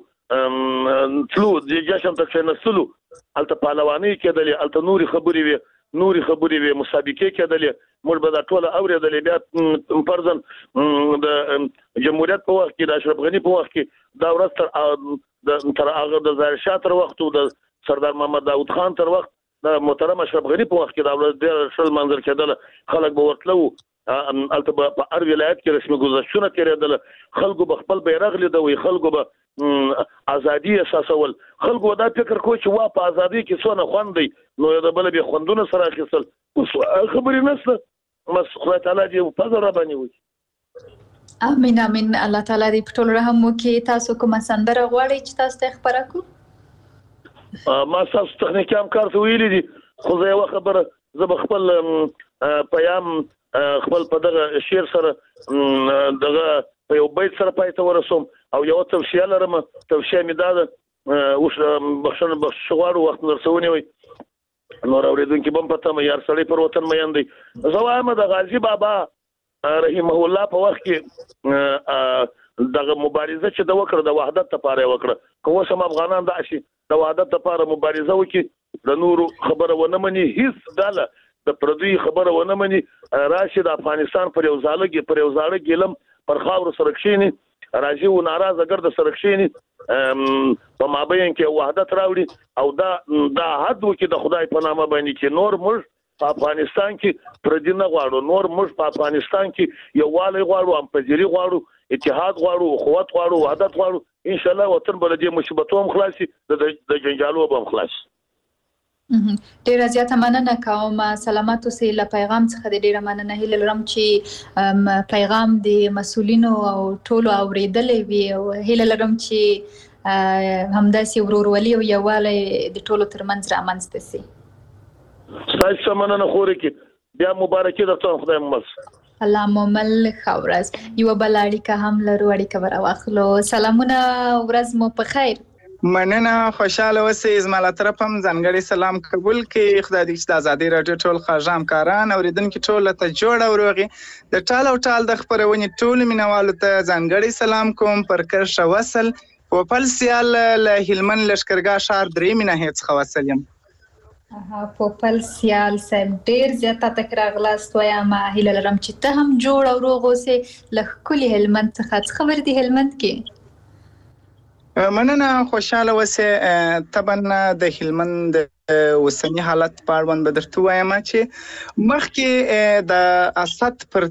J: وتلو تلو د جشن ته کېناستلو هلته پهلواني کېدلې هلته نورې خبرې وې مسابقې کېدلې موږ به دا ټوله اورېدلې بیا فرضاً د جمهوریت په وخت کې د اشرف غني په وخت کې دا ورځ تر هغه د ظاهر شاه تر وخت او د سردار محمد داود خان تر وخت د محترم اشرف غني په وخت کې دا ورځ ډېر ښه لمانځل کېدله خلک به ورتلو هلته به په هر ولایت کې رسمي ګذشتونه تېرېدله خلکو به خپل بیرغ لیدوي خلکو به ازادي احساسول خلکو دا فکر کوي چې وا په ازادي کې څونه خوند دی نو د بل به خوندونه سره اخیستل اوس خبرې نشته مس خدای تعالی دې په زړه باندې وي.
D: امين امين الله تعالی دې په ټول رحم وکړي. تاسو کوم سندره غواړئ چې تاسو ته خبره کو؟
J: ما تاسو تخنیکي همکار ته ویلي دي خو زه یو خبره زه به خپل پیام خپل په دغه شعر سره دغه په یو بیت سره پای ته ورسوم او یو توصیه لرم توصیه مې دا ده اوس بخښنه بخښغواړو وخت نرسونی وي نور اورېدونکي به هم پته مې یار سړی پر وطن مین دی. زه وایم د غازي بابا رحمه الله په وخت کې دغه مبارزه چې د وکړه د وحدت لپاره وکړه که اوس هم افغانان داسې د وحدت لپاره مبارزه وکړي د نورو خبره ونه مني هیڅ ډله د پردوی خبره ونه مني راشي د افغانستان پر یو زاړه ګیلم پر خاورو سره کښېني راځي و ناراضه ګرده سره کښېني په مابین کې وحدت راوړي او دا حد وکړي د خدای په نامه باندې چې نور موږ په افغانستان کې پردي نه غواړو نور موږ په افغانستان کې یووالی غواړو همپذیري غواړو اتحاد غواړو اخوت غواړو وحدت غواړو انشاءالله وطن به له دې مصیبتو هم خلاصي د جنجالو به هم خلاصي.
D: ډیره زیاته مننه کوم سلامات اوسئ له پیغام څخه ډیره مننه هیله لرم چې پیغام د مسؤلینو او ټولو اوریدلې وي او هیله لرم چې همداسې ورورولي او یووالی د ټولو ترمنځ رامنځته سي.
J: ستاسو مننه خوري کې بیا مبارکي درته خدای ممس
D: الله مومل خورز یو بل اړیکه هم لرو اړیکه ورواخلو. سلامونه ورځ مو په خیر.
K: مننه خوشاله اوسئ زما له طرفه هم ځانګړی سلام قبول کړئ. خدای دې چې د ازادۍ راډیو ټول خوږ همکاران اورېدونکي ټول ته جوړ او روغ د ټال او ټال د خپرونې ټولو مینوالو ته ځانګړی سلام کوم پر کرښه وصل پوپل سیال له هلمند لښکرګاه ښار 3 ناحیې څخه وصل یم.
D: پوپل سیال صاحب ډیر زیاته تکرار غلاست وایم هیله لرم چې ته هم جوړ او روغ اوسې له ښکلي هلمند څخه څه خبر دی هلمند کې؟
K: مننه خوشاله اوسئ. طبعا د هلمند اوسنی حالت په اړوند به درته وایم چې مخکې د اسد پر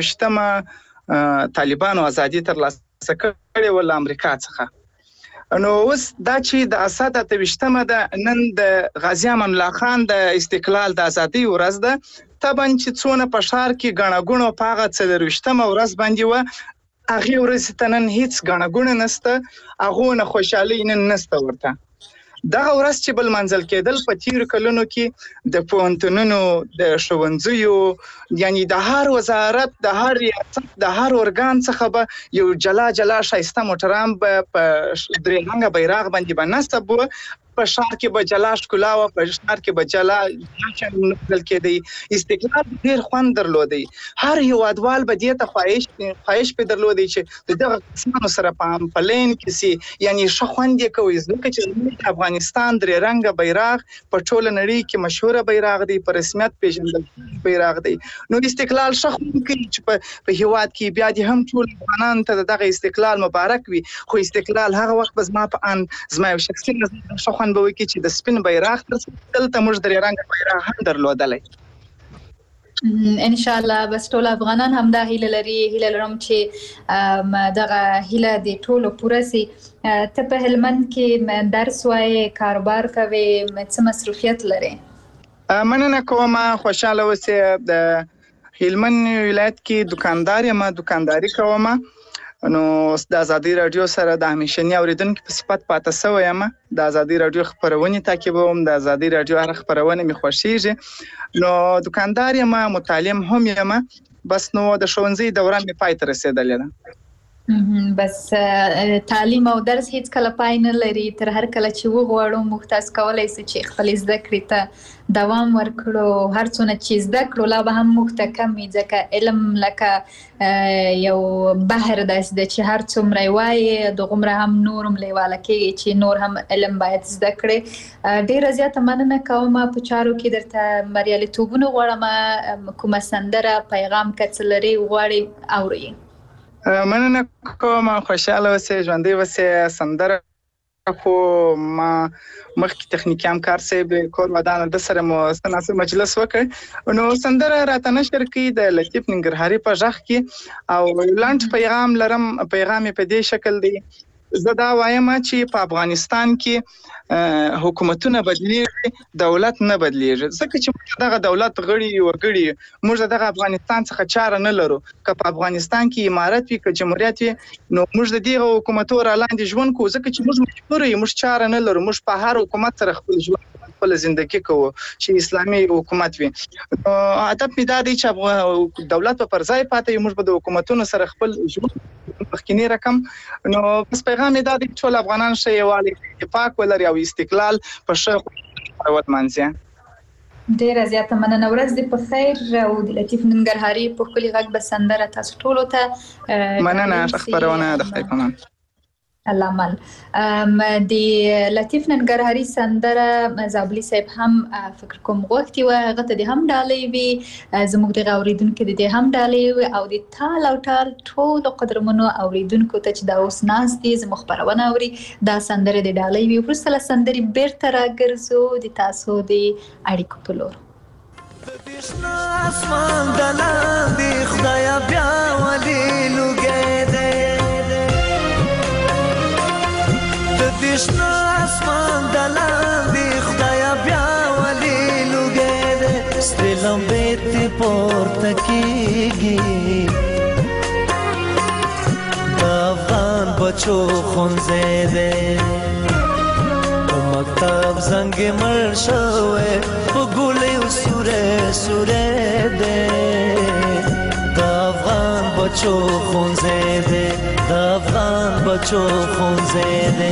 K: 24مه طالبانو ازادي ترلاسه کړې وه له امریکا څخه نو اوس دا چې د اسد 28مه ده نن د غازي امان الله خان د استقلال د ازادۍ ورځ ده طبعا چې څونه په ښار کې ګڼه ګوڼه په هغه 24مه ورځ باندې وه هغې ورځې ته نن هیڅ ګڼه ګوڼه نشته هغونه خوشحالۍ نن نشته ورته. دغه ورځ چې به لمانځل کېدل په تیرو کلونو کې د پوهنتونونو د ښوونځیو یعنی د هر وزارت د هر ریاست د هر ارګان څخه به یو جلا جلا ښایسته موټران به په درې رنګه بیرغ باندې به نصب وه په شهر کې به جلا ښکلا وه، په شهر کې به جلا جشن نومول کېدی. استقلال ډېر خوند درلودی. هر هیوادوال به دې ته خواهش پې درلودی چې د دغه کسانو سره په لین کې سي، یعنې ښه خوند یې کوي، ځکه چې زموږ افغانستان درې رنګه بیرغ په ټوله نړۍ کې مشهوره بیرغ دی، په رسمیت پیژندل بیرغ دی. نو استقلال ښه خوند کوي چې په هیواد کې بیا دې هم ټول افغانانو ته دغه استقلال مبارک وي. خو استقلال هغه وخت به زما یو شخصي نظر ښه خوند به وکړي چې د سپین بیرغ تر څنګ دلته موږ درې رنګه بیرغ هم درلودلی.
D: ان شاء الله بس ټول افغانان هم دا هیله لري. هیله لرم چې دغه هیله د ټولو پوره سي. ته په هلمند کې درس وایې، کاروبار کوې، څه مصروفیت لرې؟
K: مننه کوم. خوشحاله اوسې. د هلمند ولایت کې دکاندار یم، دکانداري کوم. نو د ازادي راډیو سره د همیشني اوریدونکو په صفت پاتې شوی یم. د ازادي راډیو خپرونې تعقیبوم، د ازادي راډیو هر خپرونه مې خوښیږي. نو دکاندار یم، متعلم هم یم. بس نو د ښوونځي دوره مې پای ته رسېدلې ده.
D: بس تعلیم او درس هیڅ کله پای نه لري. تر هر کله چې وغواړو موږ تاسو کولی شئ چې خپل زده کړې ته دوام ورکړو. هر څونه چې زده کړو لا به هم موږ ته کم وي، ځکه علم لکه یو بحر داسې ده چې هر څومره یې وایې دغومره هم نور هم لیواله کېږي چې نور هم علم باید زده کړې. ډېره زیاته مننه کوم. په چارو کې درته بریالیتوبونه غواړم. کومه سندره پیغام که څه لرې غواړې اورئ؟
K: مننه کوم. خوشحاله اوسې، ژوندی اوسې. سندره خو ما مخکې تخنیکي همکار صاحب کور ودانه د سره مو ستناسب مجلس وکړ. نو سندره راته نشر کړي د لطیف ننګرهاري په غږ کې، او لنډ پیغام لرم. پیغام یې په دې شکل دی. زه دا وایم چې په افغانستان کې حکومتونه بدلیږي، دولت نه بدلیږي. ځکه چې موږ دغه دولت غړي وګړي، موږ دغه افغانستان څخه چاره نه لرو. که په افغانستان کې امارت وي، که جمهوریت وي، نو موږ د دغه حکومتونو را لاندې ژوند کوو، ځکه چې موږ مجبور یو، موږ چاره نه لرو. موږ په هر حکومت سره خپل ژوند خپل زندگی کوو چې اسلامي حکومت وي. هدف می دا دی چې دولت په پرځای پاتې موږ به د حکومتونو سره خپل ژوند مخکینی رقم. نو بس پیغام دا دی چې ټول افغانان شه یوالي اتفاق ولري او استقلال په ښه وتمنځي.
D: ډیره زیاته مننه. ورځ دې په خیر. او د لطیف ننګرهاري په ښکلي غږ به سندره تاسو ټولو ته
K: مننه. خبرونه د خدای په امان.
D: الله مل. د لطیف ننګرهاري سندره زابلي صاحب هم فکر کوم غوښتي و، هغه ته د هم ډالۍ وي، زموږ د اوریدونکو د هم ډالۍ وي، او د ټال او ټال ټولو قدرمنو اوریدونکو ته چې دا اوس ناست دي زموږ خپرونه اوري، دا سندره د ډالۍ وي. وروسته له سندرې بیرته راګرځو د تاسو د اړیکو په لور.
I: اسمان دلاندې خدایا بیا ولې لوګې ده، دشنا اسمان دلاندې خدایا بیا ولې لوګې ده، سترې لمبې ته پورته کېږي د افغان بچو ښوونځی دی، په مکتب زنګ مړ شوی په ګولیو سوری سوری دی، د افغان بچو ښوونځی دی، د افغان بچو ښوونځی دی.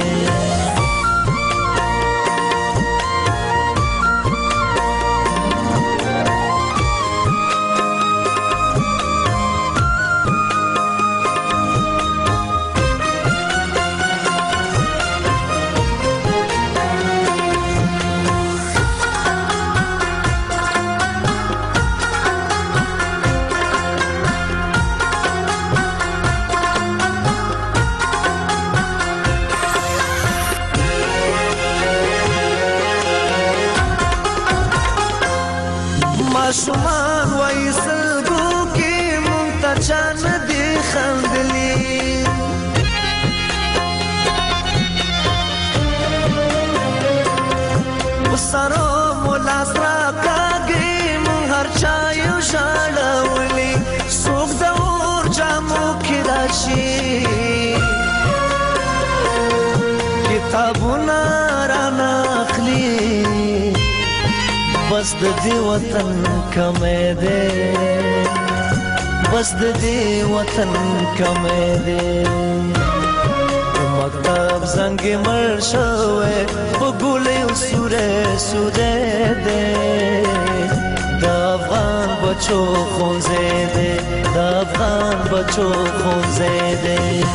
I: ماشومان وایي سلګو کې مونږ ته چا نه دي خندلي، په سرو مو لاس راکاږي مونږ هر چا یو ژړولي، څوک د اور جامو کې راشي کتابونه رانه اخلي، بس د دې وطن کمې دی، بس د دې وطن کمې دی، مکتب زنگ مړ شوی په ګولۍ سوری سوری دی د افغان بچو ښوونځی دی د افغان بچو ښوونځی دی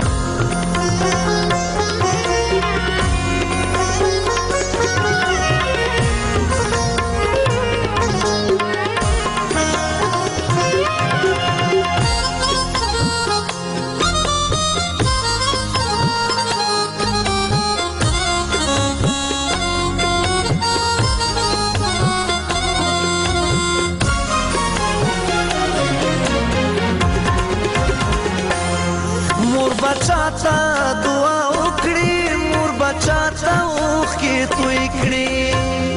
I: بچاتا دعا وکړي مور بچاتا اوښکې توی کړي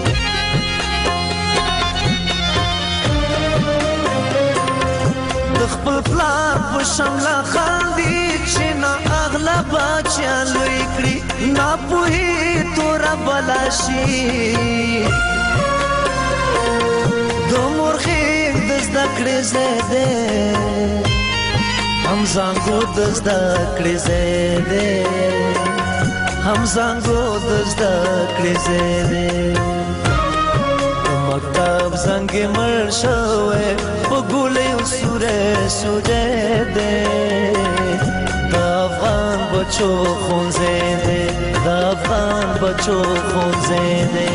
I: د خپل پلار په شمله خاندي چې نه اغله بچیا لوی کړي ناپوهي توره بلا شي د مور خېږ د زده کړې ځای دی هم زانګو د زده کړې ځای دی هم زانګو د زده کړې ځای دی د مکتب زنګ مړ شوی په ګولۍ سوری سوری دی د افغان بچو ښوونځی دی د افغان بچو ښوونځی دی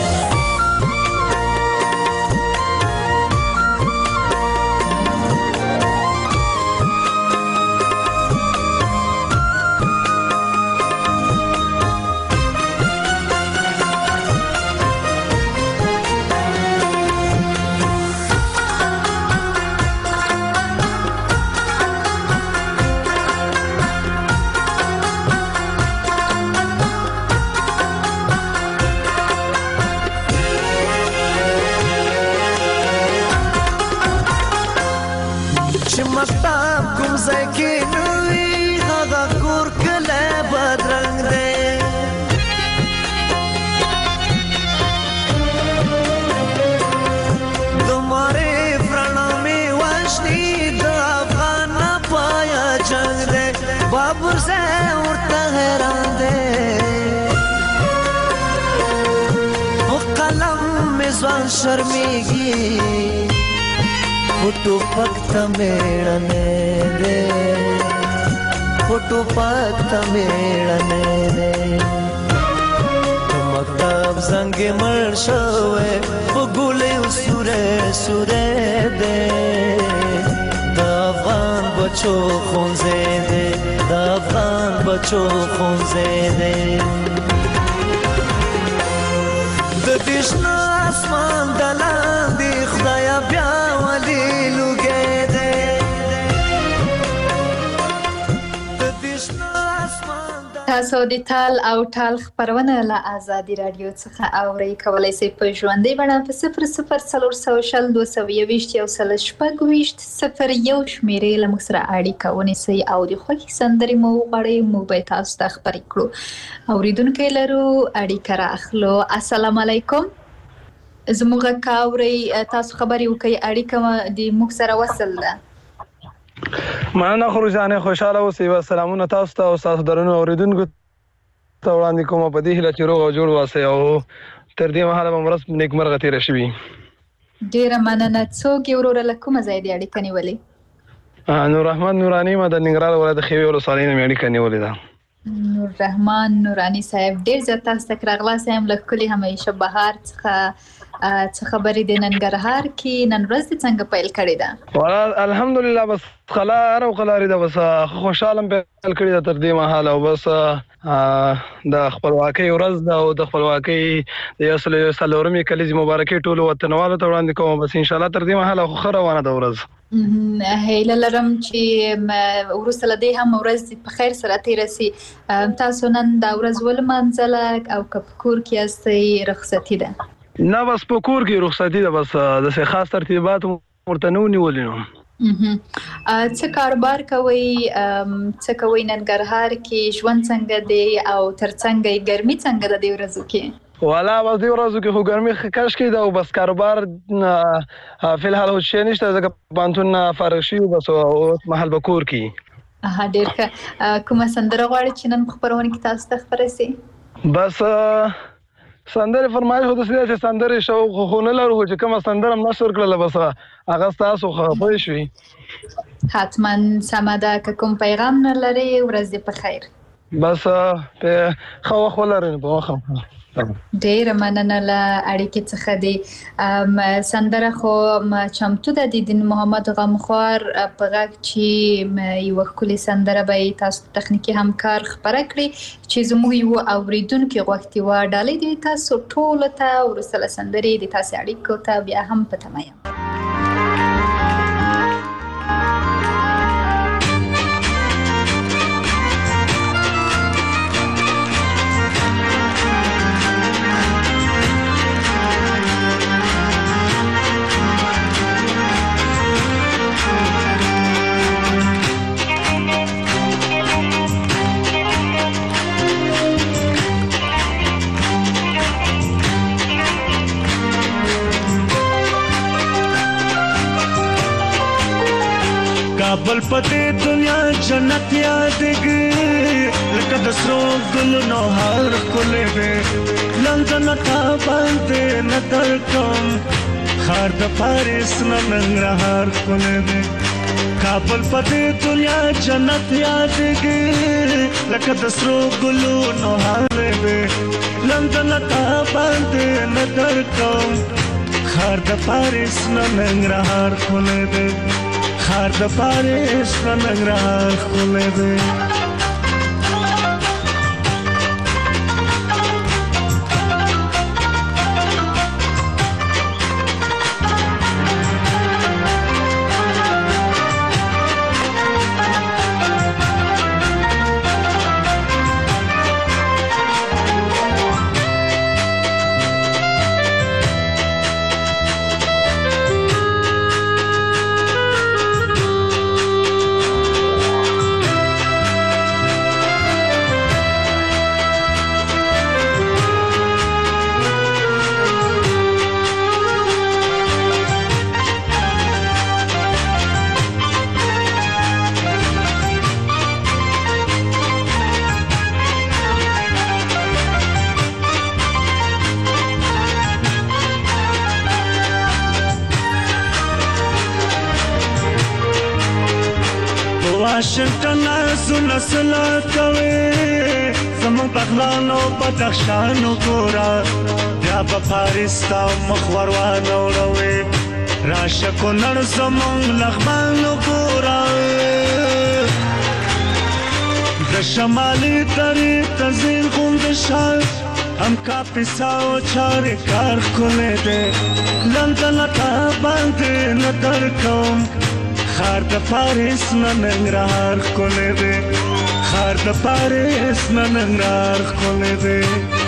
I: شرمیږي فوټو پک ته میړنی دی فوټو پک ته میړنی دی د مکتب زنګ مړ شوی په ګولۍ سوری سوری دی د افغان بچو ښوونځی دی د افغان بچو ښوونځی دی د دې شنه اسمان د لاندې خدایه بیا ولې لوګی دی د دې شنه اسمان
D: تاسو د تال او ټال خبرونه له آزادي رادیو څخه اورئ کولی شئ په ژوندۍ بڼه په 0040 222 یو سل شپږ 01 شمیرې له موږ سره اړیکه ونیسئ او د خوښې سندرې مو وغواړئ موږ به تاسو ته خبرې کړو اوریدونکي لرو اړیکه رااخلو السلام علیکم زموږ کاوري تاسو خبرې وکړئ اړیکه د موږ سره وصل ده
L: مننه خروجانه خوشاله اوسئ و سلامونه تاسو ته او تاسو درنو اوریدونکو ته وړاندې کوم په دې هیله چې روغ او جوړ واسئ او تر دې مهاله به ورځ نیکمرغه تېره شوي
D: ډیره مننه څوک یې وروره له کومه ځای دې اړیکه نیولې
L: نور رحمان نوراني ما د ننګرهار ولایت خیوي ولسوالۍ نه مې اړیکه نیولې ده
D: نور رحمان نوراني صاحب ډیر زیات تاسو ته راغلاست هم له کلی همیشه بهار څخه څه خبرې د ننګرهار کې نن ورځ څنګه پیل کړې ده
L: الحمدلله بس خلار او خلاري ده بس خوشاله پیل کړې ده تر دې مهاله او بس د خپلواکۍ ورځ ده او د خپلواکۍ د اصل سلورمې کلیزې مبارکي ټولو وطنوالو ته وړاندې کوم بس ان شاء الله تر دې مهاله خو روانه ده ورځ
D: هیله لرم چې وروسته له دې هم ورځ په خیر سره تېره سي تاسو نن دا ورځ ولمانځله او که په کور کې یاستئ رخصتي ده
L: نه بس په کور کې رخصتي ده بس د څه خاص ترتیبات ورته نه ونیولې نو
D: څه کاروبار کوي څه کوي ننګرهار کې ژوند څنګه دی او ترڅنګ یې ګرمي څنګه ده دې ورځو کې
L: والا بس دې ورځو کې خو ګرمي کش کې ده او بس کاروبار فلحال هیڅ شی نشته ځکه پانتون فارغ شي بس او محل به کور کې
D: ډېر ښه. کومه سندره غواړئ چې نن په خپرونه کې تاسو ته خپره سي؟
L: بس سندره فرمایش هو چې سندره شوق خو نه لرو چې کومه سندره نشر کړل بس هغه تاسو خو شوي.
D: حتما سمه ده. که کوم پیغام نه لري ورځ دې په خیر.
L: بس په خو ولرنه په واخم.
D: ډېره مننه له اړیکې څخه دی. سندره خو چمتو ده د دین محمد غمخوار په غږ چې یوه ښکلې سندره به یې تاسو تخنیکي همکار خپره کړي چې زموږ یو اورېدونکي غوښتي وه. ډالۍ دې تاسو ټولو ته وروسته له سندرې د تاسې اړیکو ته بیا هم په تمه یم.
M: کابل پدې دنیا جنت یادګي لکه د سرو ګلونو هر کله به لندن تا باندې نظر کوم خار د پاریس ننګرهار کله به کابل پدې دنیا جنت یادګي لکه د سرو ګلونو هر به لندن تا باندې نظر کوم خار د پاریس ننګرهار کله به خار د پاریس ننګرهار کله به واشنگټن زونه سلا کوي زمون بغلانو بدخشانو ګورا بیا په پاریس تا مخور وانه وروي راشه کو نړ زمون لغمانو ګورا د شمالي ترې تزین غوند شال هم کا پیساو چارې کار کوله دې لندن تا باندې نظر کوم خار د پاریس ننګرهار کله دې خار د پاریس ننګرهار کله دې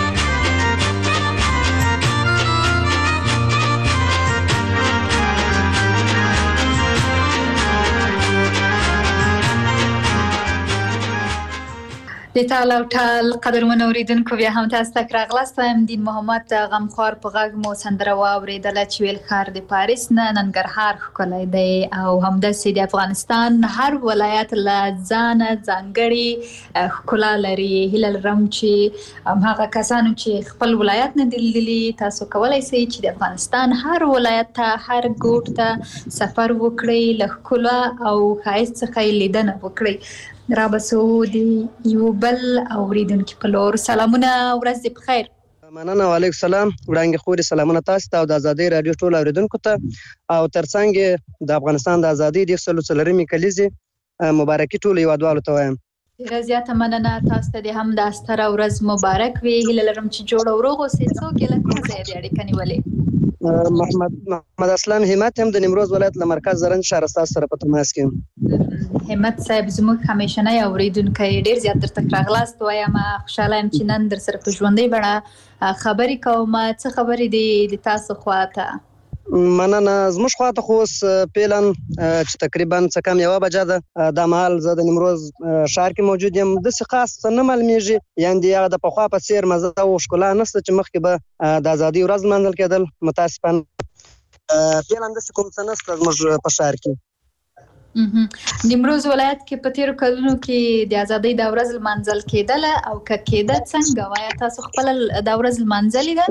D: د ټال او ټال قدرمن اوریدونکو بیا هم تاسو ته راغلاست. دین محمد غمخوار په غږ مو سندره واورېدله چې ویل خار د پاریس نه ننګرهار ښکلی دی او همداسې د افغانستان هر ولایت له ځانه ځانګړې ښکلا لري. هیله لرم چې هماغه کسانو چې خپل ولایت نه دي لیدلي تاسو کولی شئ چې د افغانستان هر ولایت ته هر ګوټ ته سفر وکړئ له ښکلا او ښایست څخه یې لیدنه وکړئ. رابسو د یو بل اوریدونکي په لور سلامونه ورځ دې په خیر.
N: مننه وعلیکم السلام وړاندې خوري سلامونه تاسو ته او د ازادي رادیو ټول اوریدونکو ته او ترڅنګ د افغانستان د ازادي د 140 کلیزې مبارکي ټول یوادوالو ته وایم.
D: ډیره زیاته مننه تاسو ته هم د ستره ورځ مبارک وي. هیله لرم چې جوړ او روغ اوسئ. څوک یې له کوم ځایه دې اړیکه نیولې؟
N: محمد اسلام همت هم د نیمروز ولایت له مرکز زرنج شهرستان سره په تماس کې.
D: همت صاحب زموږ همیشنی اوریدونکی ډیر زیات درته راغلاست. وایم خوشاله یم چې نن در سره په ژوندۍ بڼه خبرې کوم. څه خبرې دي د تاسو خواته؟
N: مننه. زموږ خواته خو اوس پیلن چې تقریبا څه کم 1 بجه ده. دا مهال زه د نیمروز ښار کې موجود یم. داسې خاص څه نه معلومیږي، یعنې هغه د پخوا په څېر مزه او ښکلا نشته چې مخکې به د ازادۍ ورځ لمانځل کېدل. متاسفانه پیلن داسې کوم څه نشته زموږ په ښار کې.
D: نیمروز ولایت کې په تیرو کلونو کې د ازادۍ د ورځ لمانځل کېدله او که کېده څنګه وایي تاسو خپل د ورځ لمانځلې ده؟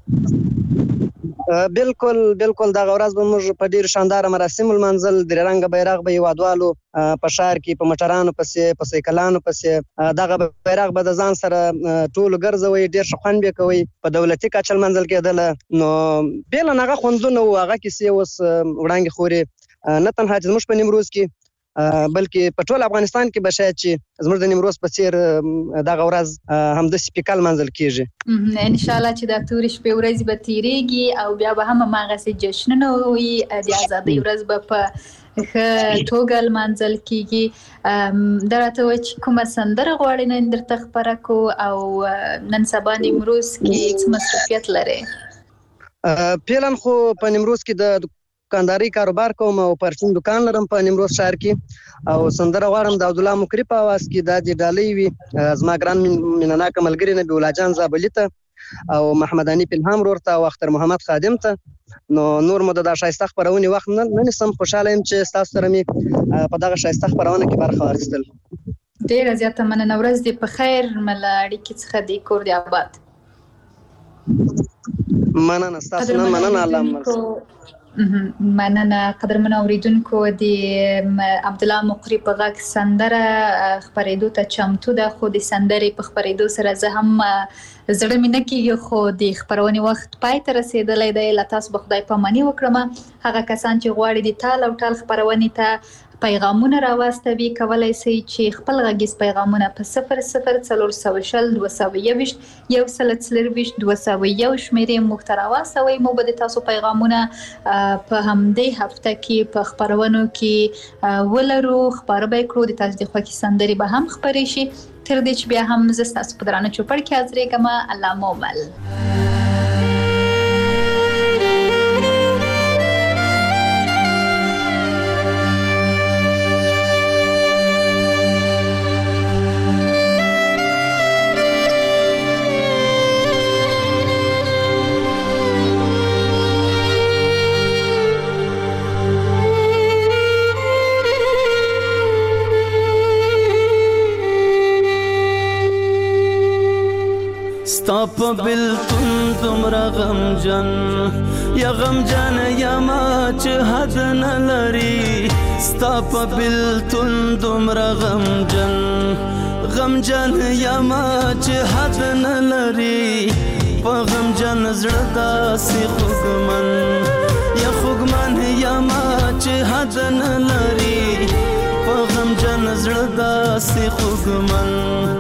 N: بالکل دا ورځ به موږ په ډیر شاندار مراسم لمانځل. درې رنګه بیرغ به هیوادوالو په ښار کې په موټرانو پسې په سایکلانو پسې دغه بیرغ به د ځان سره ټولو ګرځوي، ډیر ښه خوند به کوي. په دولتي کچه لمانځل کېدله نو بېله نه هغه خوندونه وو، هغه کیسې اوس وړاندې خورې نه تنها چې زموږ په نیمروز کې بلکې په ټول افغانستان کې به شاید چې زموږ د نیمروز په څیر دغه ورځ همداسې پیکه لمانځل کېږي.
D: ان شاء الله چې دا تورې شپې ورځې به تیریږي او بیا به هم هماغسې جشنونه وي، د ازادۍ ورځ به په ښه توګه لمانځل کېږي. دا راته وایي چې کومه سندره غواړې نن درته خپره کړو او نن سبا نیمروز کې څه مصروفیت لرې؟
N: فعلا خو په نیمروز کې د دکانداري کاروبار کوم او پرچون دکان لرم په نیمروز ښار کې او سندره غواړم د عبدالله مقری په اواز کې دا د ډالۍ وي زما ګران مینناکه ملګري نبی الله جان زابلي ته او محمد انیف الهام ورور ته او اختر محمد خادم ته. نو نور مو د ښایسته خپرونې وخت نه نیسم، خوشحاله یم چې ستاسو سره مې په دغه ښایسته خپرونه کې برخه واخیستل.
D: ډېره زیاته مننه، ورځ دې په خیر، مله اړیکې څخه دې کور دې آباد.
N: مننه ستاسو نه مننه، الله مرسته.
D: مننه قدرمن اوریدونکو، د عبدالله مقری په غږ سندره خپرېدو ته چمتو ده، خو د سندرې په خپرېدو سره زه هم زړه مې نه کېږي، خو د خپرونې وخت پای ته رسېدلی دی. له تاسو به خدای پاماني وکړم. هغه کسان چې غواړي د تال او ټال خپرونې ته پیغامونه راواستوي کولی شئ چې خپل غږیز پیغامونه په 00420 221 201 شمېرې موږ ته راواستوئ. موږ به د تاسو پیغامونه په همدې هفته کې په خپرونو کې ولرو، خپاره به یې کړو. د تاسو د خوښې سندرې به هم خپرې شي. تر دې چې بیا هم زه ستاسو په درانه چوپړ کې حاضرېږم. الله مومل.
M: ستاپ بلتون دمرا غمجن یا غمجن یا ما چه حد نلری، ستاپ بلتون دمرا غمجن یا ما چه حد نلری، پا غمجن زردا سی خوگمن یا ما چه حد نلری، پا غمجن زردا سی خوگمن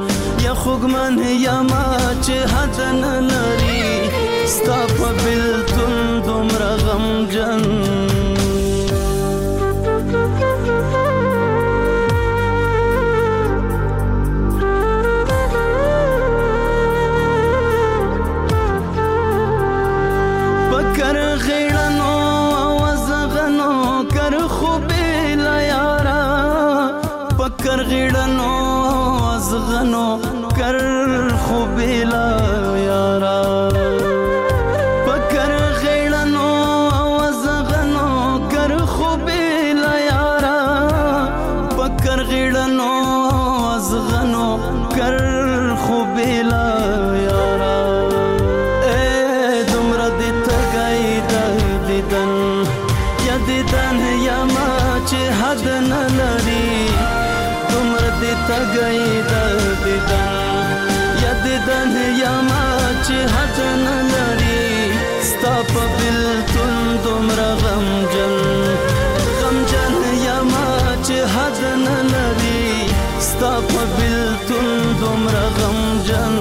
M: یا ما چه حد نلری، ستا په بلتون دومره غمجن. پکر غیړنو وزغنو کر خوبې لا یارا، پکر غیړنو وزغنو کر خوبې لا یارا، پکر غیړنو وزغنو کر خوبې لا یارا، پکر غیړنو وزغنو کر خوبې لا یارا. اے دومره دې تګی د دیدن یا دیدن یا ما چې حد نه لري، دومره دې تګی د دیدن دیدن یا ما چې حد نه لري، ستا په بلتون دومره غمجن یا ما چې حد نه لري، ستا په بلتون دومره غمجن.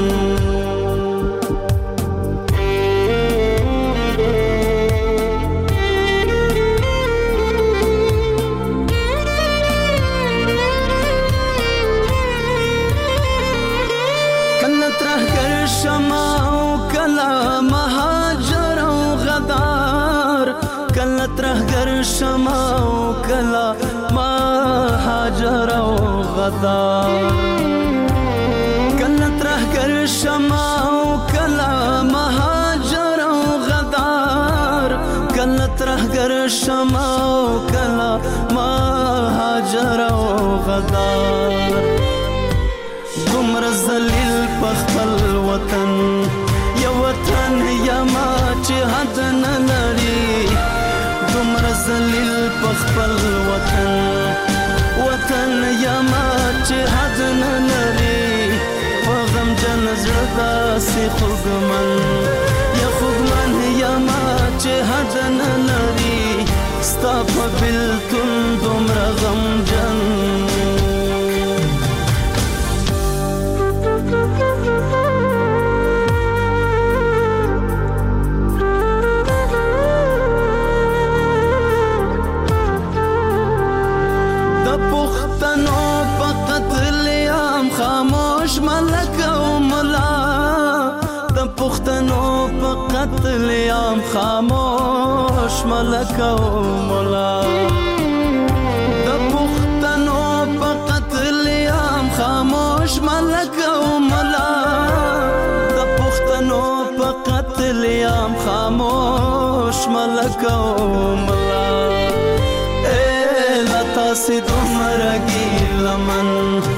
M: ترهګر شمع او کلا مهاجر او غدار، کله ترهګر شمع او کلا مهاجر او غدار، کله ترهګر شمع او کلا وفادار دومره ذلیل په خپل وطن یو وطن یما چې حد نه لري دومره ذلیل په خپل وطن یما چې حد نه لري په غمجن زړه داسې خوږمن یما چې حد نه لري ستا په بېلتون دومره غمجن قتل عام خاموش ملک او مولا د پښتنو په قتل عام خاموش ملک او مولا د پښتنو په قتل عام خاموش ملک او مولا لتا سي دومره ګیلمن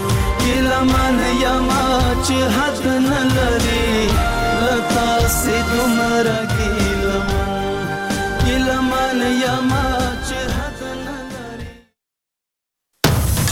M: یما چې حد نه لري لتا سي دومره ګیلمن یما